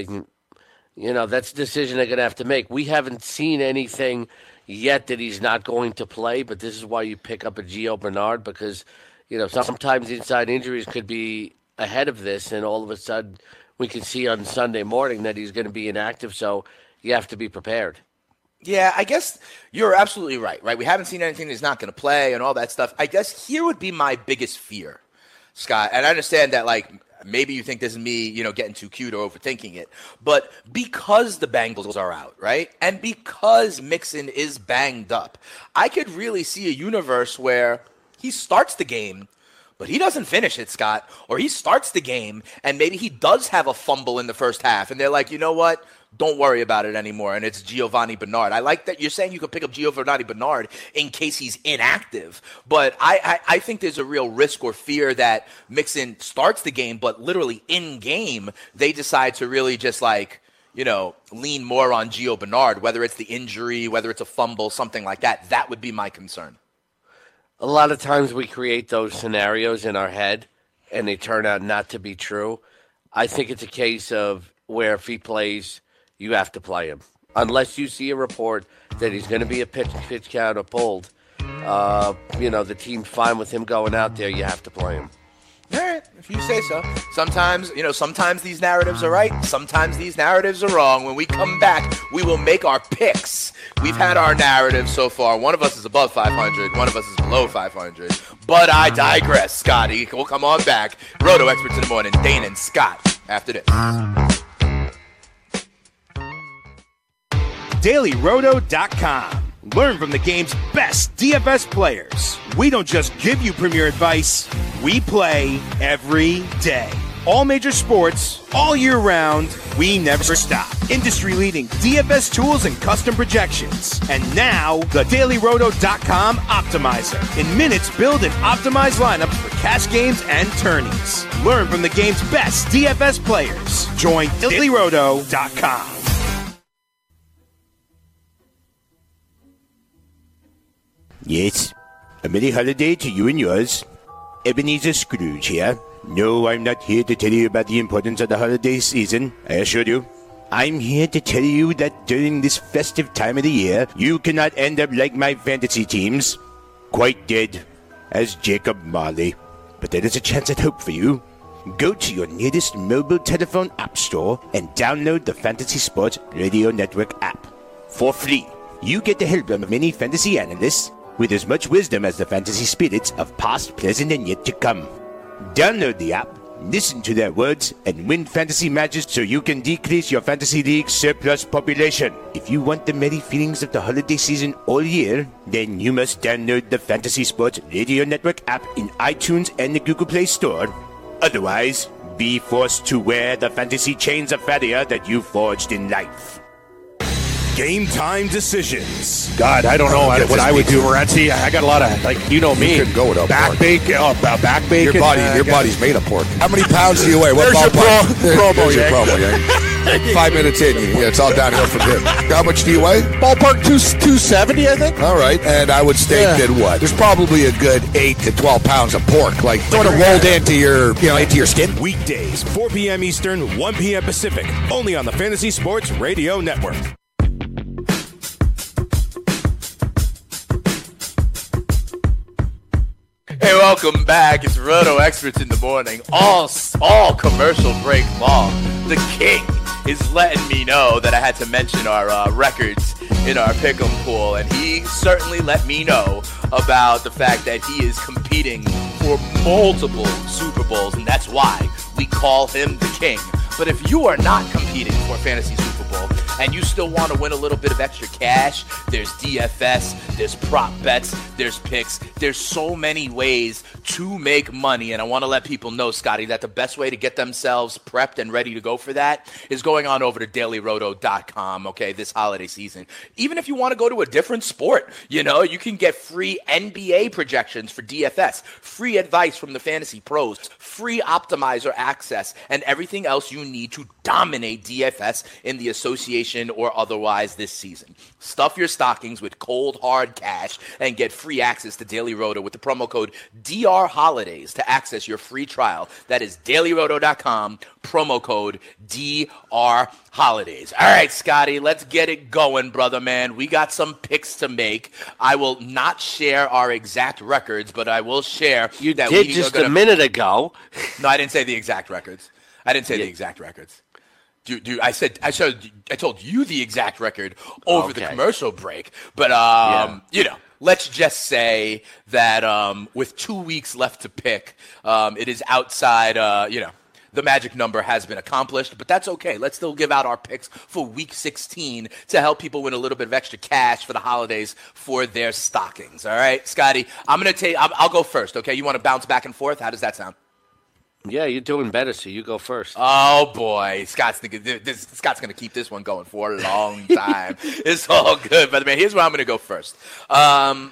you know, that's a decision they're going to have to make. We haven't seen anything yet that he's not going to play, but this is why you pick up a Gio Bernard because, you know, sometimes inside injuries could be ahead of this, and all of a sudden we can see on Sunday morning that he's going to be inactive, so you have to be prepared. Yeah, I guess you're absolutely right, right? We haven't seen anything he's not going to play and all that stuff. I guess here would be my biggest fear, Scott. And I understand that, like, maybe you think this is me, you know, getting too cute or overthinking it. But because the Bengals are out, right, and because Mixon is banged up, I could really see a universe where he starts the game, but he doesn't finish it, Scott. Or he starts the game, and maybe he does have a fumble in the first half. And they're like, you know what? Don't worry about it anymore, and it's Giovanni Bernard. I like that you're saying you could pick up Giovanni Bernard in case he's inactive, but I, I, I think there's a real risk or fear that Mixon starts the game, but literally in-game, they decide to really just like, you know, lean more on Gio Bernard, whether it's the injury, whether it's a fumble, something like that. That would be my concern. A lot of times we create those scenarios in our head, and they turn out not to be true. I think it's a case of where if he plays, you have to play him. Unless you see a report that he's going to be a pitch, pitch count or pulled, uh, you know, the team's fine with him going out there, you have to play him. All right, if you say so. Sometimes, you know, sometimes these narratives are right. Sometimes these narratives are wrong. When we come back, we will make our picks. We've had our narrative so far. One of us is above five hundred. One of us is below five hundred. But I digress, Scotty. We'll come on back. Roto Experts in the Morning, Dane and Scott, after this. Daily Roto dot com. Learn from the game's best D F S players. We don't just give you premier advice, we play every day. All major sports, all year round, we never stop. Industry-leading D F S tools and custom projections. And now, the Daily Roto dot com Optimizer. In minutes, build and optimize lineups for cash games and tourneys. Learn from the game's best D F S players. Join Daily Roto dot com. Yes, a merry holiday to you and yours. Ebenezer Scrooge here. No, I'm not here to tell you about the importance of the holiday season, I assure you. I'm here to tell you that during this festive time of the year, you cannot end up like my fantasy teams. Quite dead, as Jacob Marley. But there is a chance at hope for you. Go to your nearest mobile telephone app store and download the Fantasy Sports Radio Network app. For free. You get the help of many fantasy analysts with as much wisdom as the fantasy spirits of past, present, and yet to come. Download the app, listen to their words, and win fantasy matches so you can decrease your fantasy league surplus population. If you want the merry feelings of the holiday season all year, then you must download the Fantasy Sports Radio Network app in iTunes and the Google Play Store. Otherwise, be forced to wear the fantasy chains of failure that you forged in life. Game time decisions. God, I don't know what I would do, Morency. I got a lot of, like, you know me. You couldn't go without back pork. bacon. Oh, back bacon. Your body, uh, your body's made of pork. How many pounds do you weigh? What There's your ballpark? pro- promo, There's your Yang. promo, Yang. Five minutes in, yeah, it's all downhill from here. How much do you weigh? Ballpark two two seventy, I think. All right, and I would state Yeah. that what? There's probably a good eight to twelve pounds of pork, like sort of rolled into your, you know, into your skin. Weekdays, four p.m. Eastern, one p.m. Pacific, only on the Fantasy Sports Radio Network. Hey, welcome back. It's Roto Experts in the morning. All all commercial break long. The king is letting me know that I had to mention our uh, records in our pick'em pool, and he certainly let me know about the fact that he is competing for multiple Super Bowls, and that's why we call him the king. But if you are not competing for Fantasy Super Bowl and you still want to win a little bit of extra cash, there's D F S, there's prop bets, there's picks. There's so many ways to make money. And I want to let people know, Scotty, that the best way to get themselves prepped and ready to go for that is going on over to daily roto dot com, okay, this holiday season. Even if you want to go to a different sport, you know, you can get free N B A projections for D F S, free advice from the fantasy pros, free optimizer access, and everything else you need to dominate D F S in the association or otherwise this season. Stuff your stockings with cold, hard cash and get free access to Daily Roto with the promo code D R Holidays to access your free trial. That is daily roto dot com, promo code D R Holidays. All right, Scotty, let's get it going, brother man. We got some picks to make. I will not share our exact records, but I will share You that did we just are gonna... a minute ago. No, I didn't say the exact records. I didn't say yeah. the exact records. Dude, dude, I said I showed I told you the exact record over okay. the commercial break, but um, yeah. you know, let's just say that um, with two weeks left to pick, um, it is outside. Uh, you know, the magic number has been accomplished, but that's okay. Let's still give out our picks for Week sixteen to help people win a little bit of extra cash for the holidays for their stockings. All right, Scotty, I'm gonna take. I'll, I'll go first. Okay, you want to bounce back and forth? How does that sound? Yeah, you're doing better, so you go first. Oh, boy. Scott's thinking this, Scott's going to keep this one going for a long time. It's all good. But, man, here's where I'm going to go first. Um,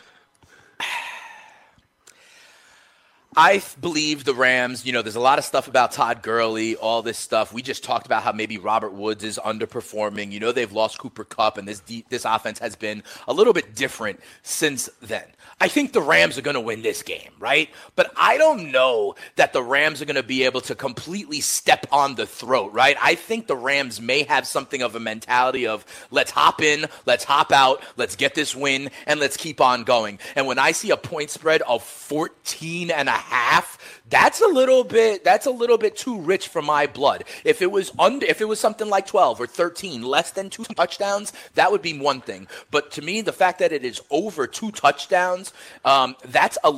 I believe the Rams, you know, there's a lot of stuff about Todd Gurley, all this stuff. We just talked about how maybe Robert Woods is underperforming. You know, they've lost Cooper Kupp, and this de- this offense has been a little bit different since then. I think the Rams are going to win this game, right? But I don't know that the Rams are going to be able to completely step on the throat, right? I think the Rams may have something of a mentality of let's hop in, let's hop out, let's get this win, and let's keep on going. And when I see a point spread of fourteen and a half, that's a little bit that's a little bit too rich for my blood. If it was under if it was something like twelve or thirteen, less than two touchdowns, that would be one thing. But to me, the fact that it is over two touchdowns, Um, that's a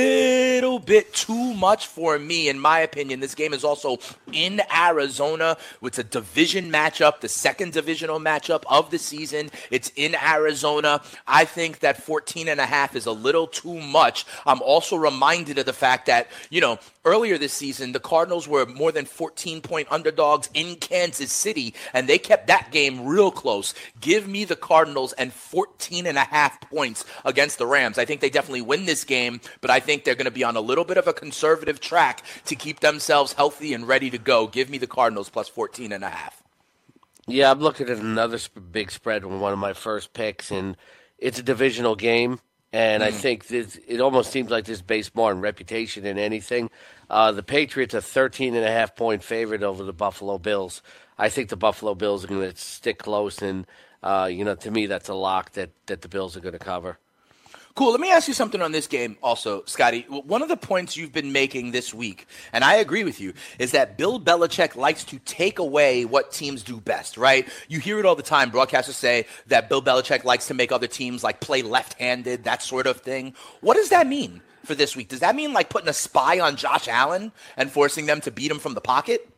little bit too much for me, in my opinion. This game is also in Arizona. It's a division matchup, the second divisional matchup of the season. It's in Arizona. I think that fourteen and a half is a little too much. I'm also reminded of the fact that, you know, earlier this season, the Cardinals were more than fourteen-point underdogs in Kansas City, and they kept that game real close. Give me the Cardinals and fourteen and a half points against the Rams. I think they definitely win this game, but I think they're going to be on a little bit of a conservative track to keep themselves healthy and ready to go. Give me the Cardinals plus fourteen and a half. Yeah, I'm looking at another sp- big spread with one of my first picks, and it's a divisional game. And mm. I think this, it almost seems like this is based more on reputation than anything. Uh, the Patriots are thirteen and a half point favorite over the Buffalo Bills. I think the Buffalo Bills are going to stick close, and uh, you know, to me, that's a lock that, that the Bills are going to cover. Cool. Let me ask you something on this game also, Scotty. One of the points you've been making this week, and I agree with you, is that Bill Belichick likes to take away what teams do best, right? You hear it all the time. Broadcasters say that Bill Belichick likes to make other teams like play left-handed, that sort of thing. What does that mean for this week? Does that mean like putting a spy on Josh Allen and forcing them to beat him from the pocket?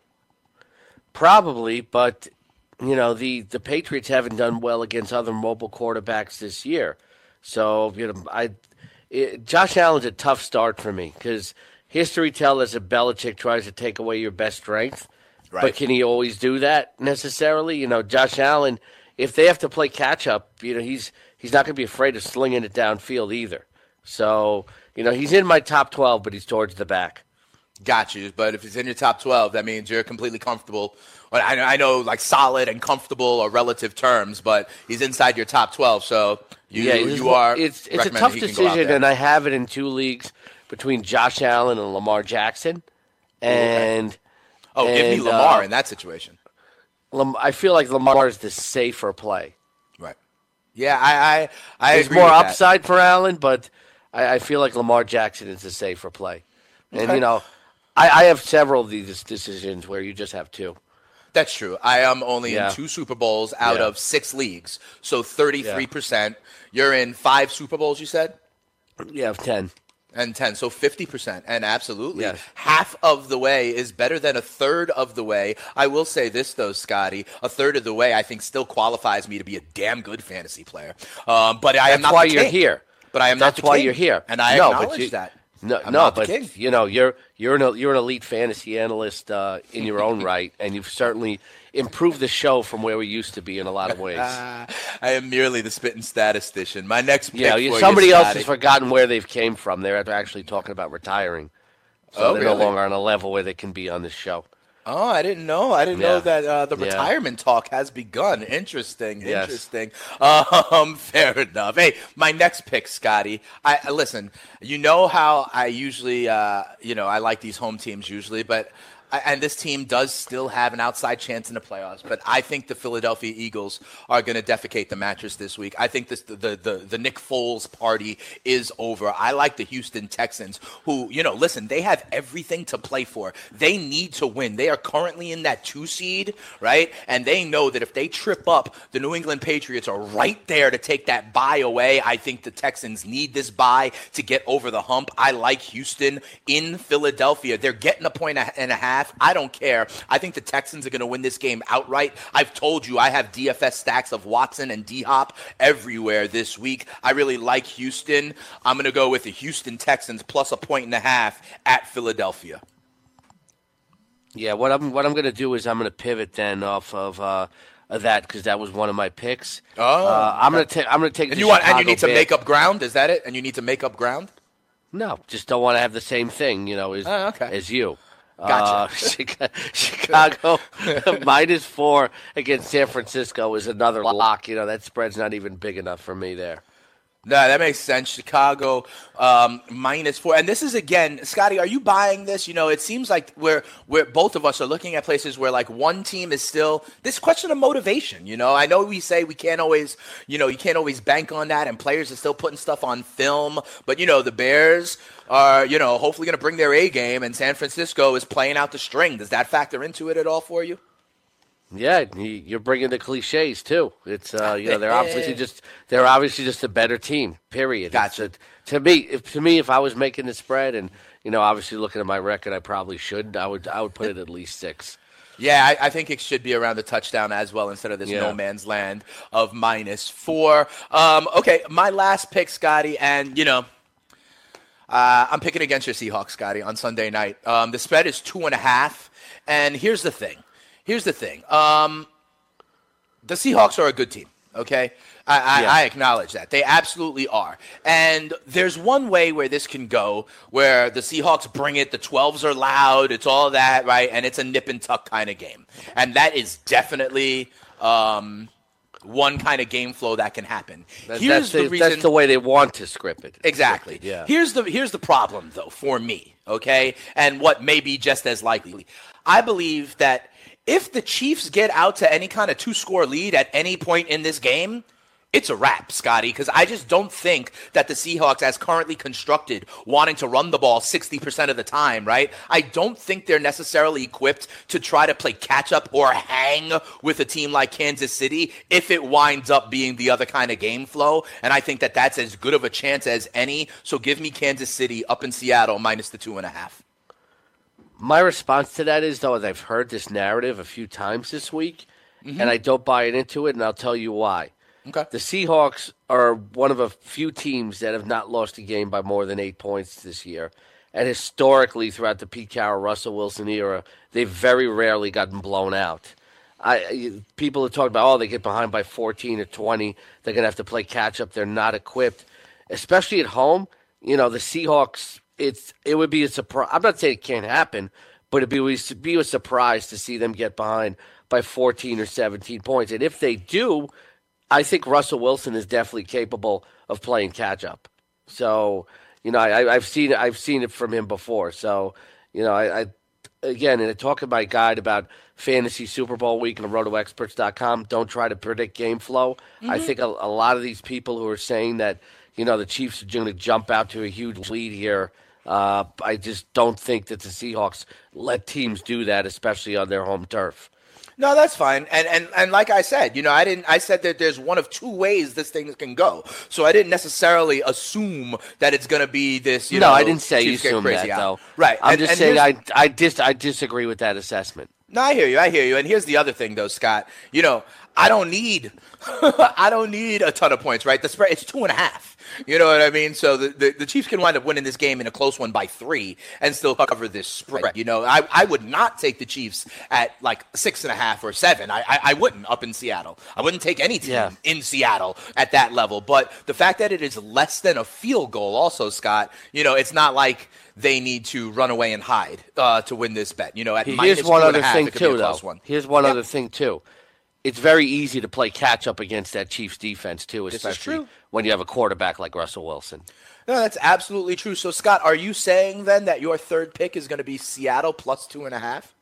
Probably, but, you know, the, the Patriots haven't done well against other mobile quarterbacks this year. So, you know, I it, Josh Allen's a tough start for me because history tells us that Belichick tries to take away your best strength. Right. But can he always do that necessarily? You know, Josh Allen, if they have to play catch-up, you know, he's he's not going to be afraid of slinging it downfield either. So, you know, he's in my top twelve, but he's towards the back. Got you. But if he's in your top twelve, that means you're completely comfortable. Well, I know, I know, like, solid and comfortable are relative terms, but he's inside your top twelve, so you, yeah, you are It's, it's a tough decision, and I have it in two leagues between Josh Allen and Lamar Jackson. And... Okay. Oh, and, give me Lamar uh, in that situation. Lam- I feel like Lamar is the safer play. Right. Yeah, I I, I There's agree more with that. upside for Allen, but I, I feel like Lamar Jackson is the safer play. And, Okay. you know, I, I have several of these decisions where you just have two. That's true. I am only Yeah. in two Super Bowls out Yeah. of six leagues, so thirty-three percent. You're in five Super Bowls, you said? Yeah, of ten. And ten, so fifty percent. And absolutely, Yes. half of the way is better than a third of the way. I will say this, though, Scotty. A third of the way, I think, still qualifies me to be a damn good fantasy player. Um, but I am That's not why the you're king. here. But I am That's not the why king. you're here. And I no, acknowledge but you, that. No, I'm no, not the but king. you know, you're you're an you're an elite fantasy analyst uh, in your own right, and you've certainly improved the show from where we used to be in a lot of ways. I am merely the spitting statistician. My next pick Yeah, for you, you, somebody else Scotty. has forgotten where they've came from. They're actually talking about retiring, so Oh, they're really? no longer on a level where they can be on this show. Oh, I didn't know. I didn't know Yeah. that uh, the Yeah. retirement talk has begun. Interesting. Yes. Interesting. Um, fair enough. Hey, my next pick, Scotty. I I- listen. You know how I usually, uh, you know, I like these home teams usually, but. I- And this team does still have an outside chance in the playoffs, but I think the Philadelphia Eagles are going to defecate the mattress this week. I think this, the, the the the Nick Foles party is over. I like the Houston Texans, who, you know, listen, they have everything to play for. They need to win. They are currently in that two seed, right? And they know that if they trip up, the New England Patriots are right there to take that bye away. I think the Texans need this bye to get over the hump. I like Houston in Philadelphia. They're getting a point and a half. I don't care. I think the Texans are going to win this game outright. I've told you I have D F S stacks of Watson and D-Hop everywhere this week. I really like Houston. I'm going to go with the Houston Texans plus a point and a half at Philadelphia. Yeah, what I'm what I'm going to do is I'm going to pivot then off of, uh, of that because that was one of my picks. Oh, uh, I'm going to take I'm going to take And the you want and you Chicago need to Bears. make up ground. Is that it? And you need to make up ground. No, just don't want to have the same thing, you know, as Oh, okay. as you. Gotcha. Uh, Chica- Chicago minus four against San Francisco is another lock. You know, that spread's not even big enough for me there. No, that makes sense. Chicago um, minus four, and this is again, Scotty. Are you buying this? You know, it seems like we're we're both of us are looking at places where like one team is still this question of motivation. You know, I know we say we can't always, you know, you can't always bank on that, and players are still putting stuff on film. But you know, the Bears are, you know, hopefully going to bring their A game, and San Francisco is playing out the string. Does that factor into it at all for you? Yeah, he- you're bringing the cliches too. It's uh, you know they're obviously just they're obviously just a better team. Period. Gotcha. It's a- to me, if, to me, if I was making the spread, and you know, obviously looking at my record, I probably should. I would I would put it at least six. Yeah, I, I think it should be around the touchdown as well instead of this Yeah. no man's land of minus four. Um, okay, my last pick, Scotty, and you know, uh, I'm picking against your Seahawks, Scotty, on Sunday night. Um, the spread is two and a half, and here's the thing. Here's the thing. Um, the Seahawks are a good team, okay? I, I, Yeah. I acknowledge that. They absolutely are. And there's one way where this can go where the Seahawks bring it, the twelves are loud, it's all that, right? And it's a nip and tuck kind of game. And that is definitely um, one kind of game flow that can happen. That- Here's that's, the the, reason. that's the way they want to script it. Exactly. Yeah. Here's the here's the problem though for me, okay? And what may be just as likely. I believe that if the Chiefs get out to any kind of two-score lead at any point in this game, it's a wrap, Scotty, because I just don't think that the Seahawks, as currently constructed, wanting to run the ball sixty percent of the time, right? I don't think they're necessarily equipped to try to play catch-up or hang with a team like Kansas City if it winds up being the other kind of game flow, and I think that that's as good of a chance as any, so give me Kansas City up in Seattle minus the two and a half. My response to that is, though, is I've heard this narrative a few times this week, Mhm. and I don't buy it into it, and I'll tell you why. Okay. The Seahawks are one of a few teams that have not lost a game by more than eight points this year. And historically, throughout the Pete Carroll, Russell Wilson era, they've very rarely gotten blown out. I, people are talking about, oh, they get behind by fourteen or twenty. They're going to have to play catch-up. They're not equipped. Especially at home, you know, the Seahawks, it's it would be a surprise. I'm not saying it can't happen, but it'd be, it'd be a surprise to see them get behind by fourteen or seventeen points. And if they do, I think Russell Wilson is definitely capable of playing catch-up. So, you know, I, I've seen it. I've seen it from him before. So, you know, I, I again, in talking to my guide about Fantasy Super Bowl week on roto experts dot com, don't try to predict game flow. Mm-hmm. I think a, a lot of these people who are saying that, you know, the Chiefs are going to jump out to a huge lead here, uh, I just don't think that the Seahawks let teams do that, especially on their home turf. No, that's fine. And and and like I said, you know, I didn't I said that there's one of two ways this thing can go. So I didn't necessarily assume that it's going to be this, you no, know, I didn't say you assume that, out. though. Right. I'm and, just and saying I I dis I disagree with that assessment. No, I hear you. I hear you. And here's the other thing, though, Scott. You know, I don't need I don't need a ton of points, right? The spread, it's two and a half. You know what I mean? So the, the, the Chiefs can wind up winning this game in a close one by three and still cover this spread. You know, I, I would not take the Chiefs at like six and a half or seven. I, I, I wouldn't up in Seattle. I wouldn't take any team yeah. in Seattle at that level. But the fact that it is less than a field goal also, Scott, you know, it's not like they need to run away and hide uh, to win this bet. You know, at Here's minus one two and other a half, thing it could too, be a close though. one. Here's one yep. other thing, too. It's very easy to play catch-up against that Chiefs defense, too, especially when you have a quarterback like Russell Wilson. No, that's absolutely true. So, Scott, are you saying then that your third pick is going to be Seattle plus two and a half?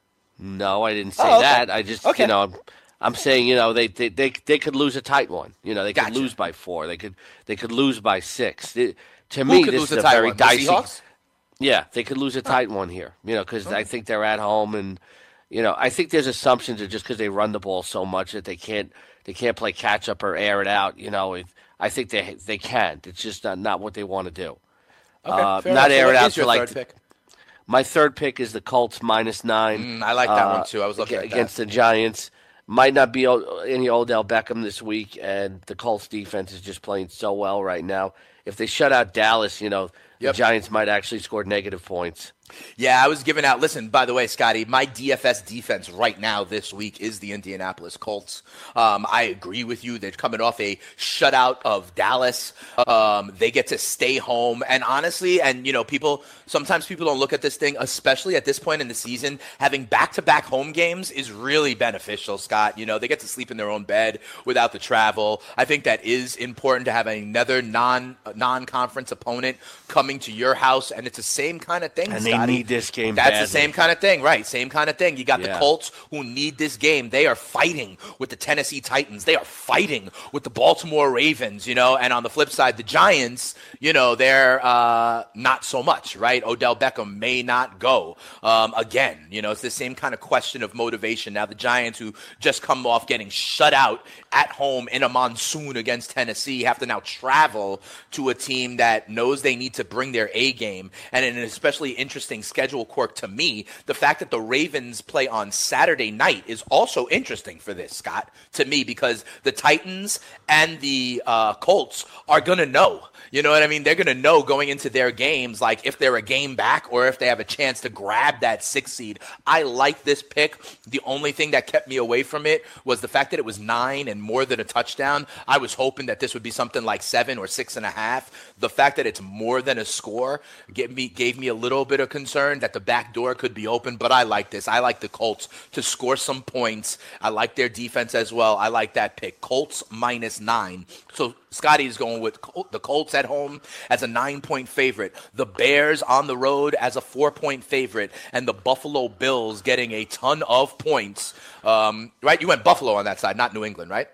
No, I didn't say oh, okay. that. I just, okay. you know, I'm, I'm saying, you know, they, they they they could lose a tight one. You know, they gotcha. could lose by four. They could they could lose by six. It, to Who me, could this lose is a a tight very one? The dicey. Seahawks? Yeah, they could lose a tight one here. You know, because I think they're at home, and you know, I think there's assumptions that just because they run the ball so much that they can't. They can't play catch up or air it out. You know, it, I think they they can. It's just not, not what they want to do. Okay, uh, fair not enough. air So it what out is your to like. third pick? My third pick is the Colts minus nine. Mm, I like that uh, one too. I was looking at against that. the Giants. Might not be any Odell Beckham this week, and the Colts defense is just playing so well right now. If they shut out Dallas, you know, yep. the Giants might actually score negative points. Yeah, I was giving out. Listen, by the way, Scotty, my D F S defense right now this week is the Indianapolis Colts. Um, I agree with you. They're coming off a shutout of Dallas. Um, they get to stay home. And honestly, and, you know, people sometimes people don't look at this thing, especially at this point in the season. Having back-to-back home games is really beneficial, Scott. You know, they get to sleep in their own bed without the travel. I think that is important to have another non, non-conference opponent coming to your house. And it's the same kind of thing, and Scott. They need this game That's badly. the same kind of thing, right? Same kind of thing. You got yeah. the Colts who need this game. They are fighting with the Tennessee Titans. They are fighting with the Baltimore Ravens, you know. And on the flip side, the Giants, you know, they're uh, not so much, right? Odell Beckham may not go um, again. You know, it's the same kind of question of motivation. Now, the Giants, who just come off getting shut out at home in a monsoon against Tennessee, have to now travel to a team that knows they need to bring their A game. And in an especially interesting schedule quirk to me, the fact that the Ravens play on Saturday night is also interesting for this, Scott, to me, because the Titans and the uh, Colts are going to know. You know what I mean? They're going to know going into their games, like if they're a game back or if they have a chance to grab that sixth seed. I like this pick. The only thing that kept me away from it was the fact that it was nine and more than a touchdown. I was hoping that this would be something like seven or six and a half. The fact that it's more than a score gave me, gave me a little bit of concern that the back door could be open, but I like this. I like the Colts to score some points. I like their defense as well. I like that pick. Colts minus nine. So Scotty's going with the Colts at home as a nine-point favorite, the Bears on the road as a four-point favorite, and the Buffalo Bills getting a ton of points. Um, right? You went Buffalo on that side, not New England, right?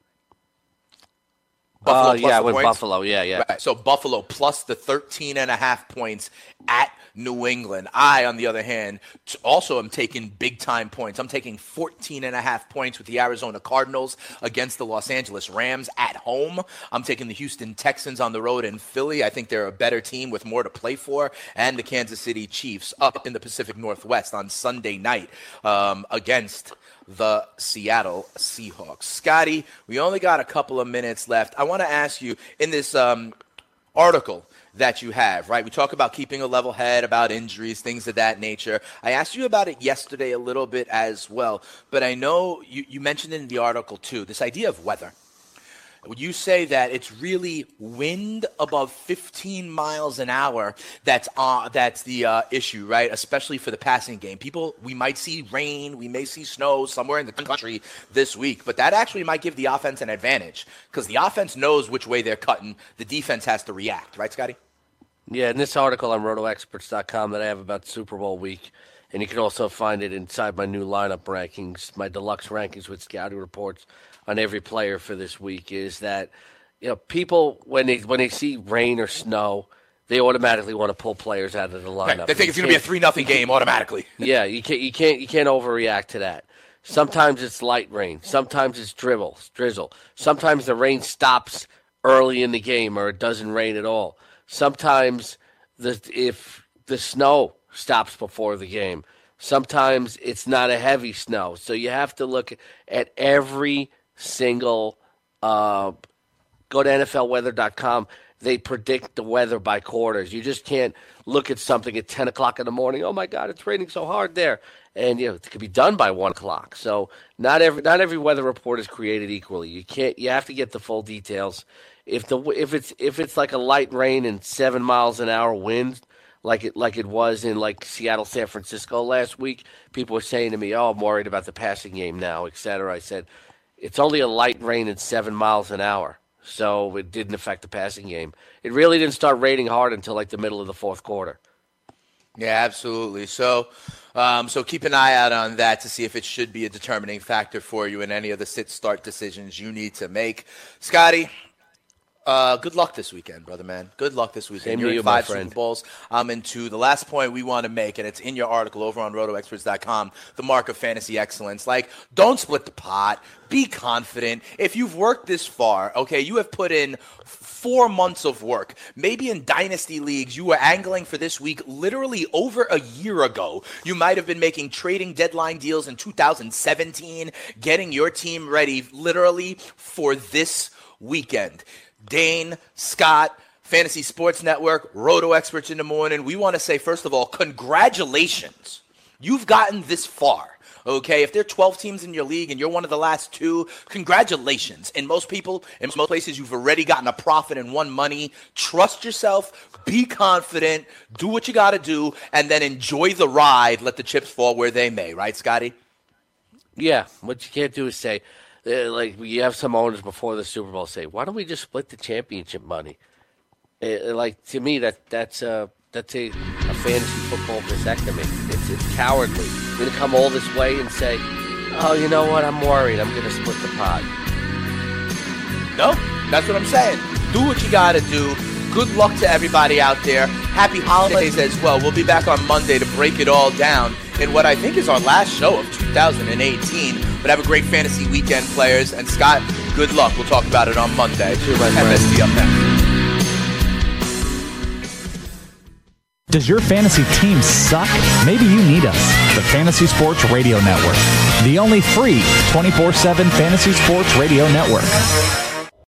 Buffalo uh, yeah, I went points. Buffalo. Yeah, yeah. Right. So Buffalo plus the thirteen and a half points at New England. I, on the other hand, also am taking big-time points. I'm taking fourteen and a half points with the Arizona Cardinals against the Los Angeles Rams at home. I'm taking the Houston Texans on the road in Philly. I think they're a better team with more to play for. And the Kansas City Chiefs up in the Pacific Northwest on Sunday night um, against the Seattle Seahawks. Scotty, we only got a couple of minutes left. I want to ask you, in this um, article that you have, right? We talk about keeping a level head, about injuries, things of that nature. I asked you about it yesterday a little bit as well, but I know you, you mentioned it in the article too, this idea of weather. Would you say that it's really wind above fifteen miles an hour that's uh, that's the uh, issue, right? Especially for the passing game. People, we might see rain, we may see snow somewhere in the country this week, but that actually might give the offense an advantage because the offense knows which way they're cutting. The defense has to react, right, Scotty? Yeah, in this article on roto experts dot com that I have about Super Bowl week, and you can also find it inside my new lineup rankings, my deluxe rankings with scouting reports on every player for this week, is that, you know, people, when they when they see rain or snow, they automatically want to pull players out of the lineup. Right. They think it's going to be a three nothing game automatically. Yeah, you can't you can't you can't overreact to that. Sometimes it's light rain, sometimes it's drizzle, drizzle. Sometimes the rain stops early in the game or it doesn't rain at all. Sometimes the if the snow stops before the game. Sometimes it's not a heavy snow. So you have to look at every single uh, go to N F L weather dot com. They predict the weather by quarters. You just can't look at something at ten o'clock in the morning. Oh, my God, it's raining so hard there. And, you know, it could be done by one o'clock. So not every not every weather report is created equally. You can't. You have to get the full details. If the if it's if it's like a light rain and seven miles an hour wind, like it like it was in like Seattle, San Francisco last week, people were saying to me, "Oh, I'm worried about the passing game now," et cetera. I said, it's only a light rain at seven miles an hour, so it didn't affect the passing game. It really didn't start raining hard until like the middle of the fourth quarter. Yeah, absolutely. So, um, so keep an eye out on that to see if it should be a determining factor for you in any of the sit-start decisions you need to make. Scotty, Uh, good luck this weekend, brother, man. Good luck this weekend. Same You're to in you, five my friend. Super Bowls. I'm in two. The last point we want to make, and it's in your article over on roto experts dot com, the mark of fantasy excellence. Like, don't split the pot. Be confident. If you've worked this far, okay, you have put in four months of work. Maybe in dynasty leagues, you were angling for this week literally over a year ago. You might have been making trading deadline deals in two thousand seventeen, getting your team ready literally for this weekend. Dane, Scott, Fantasy Sports Network, Roto Experts in the Morning. We want to say, first of all, congratulations. You've gotten this far. Okay, if there are twelve teams in your league and you're one of the last two, congratulations. And most people, in most places, you've already gotten a profit and won money. Trust yourself, be confident, do what you got to do, and then enjoy the ride. Let the chips fall where they may. Right, Scotty? Yeah, what you can't do is say, uh, like you have some owners before the Super Bowl say, why don't we just split the championship money? Uh, like, to me, that that's, uh, that's a, a fantasy football vasectomy. It's, it's cowardly. You're going to come all this way and say, oh, you know what, I'm worried. I'm going to split the pot. No, that's what I'm saying. Do what you got to do. Good luck to everybody out there. Happy holidays as well. We'll be back on Monday to break it all down in what I think is our last show of two thousand eighteen. But have a great fantasy weekend, players. And Scott, good luck. We'll talk about it on Monday. M S T up next. Does your fantasy team suck? Maybe you need us. The Fantasy Sports Radio Network. The only free twenty-four seven fantasy sports radio network.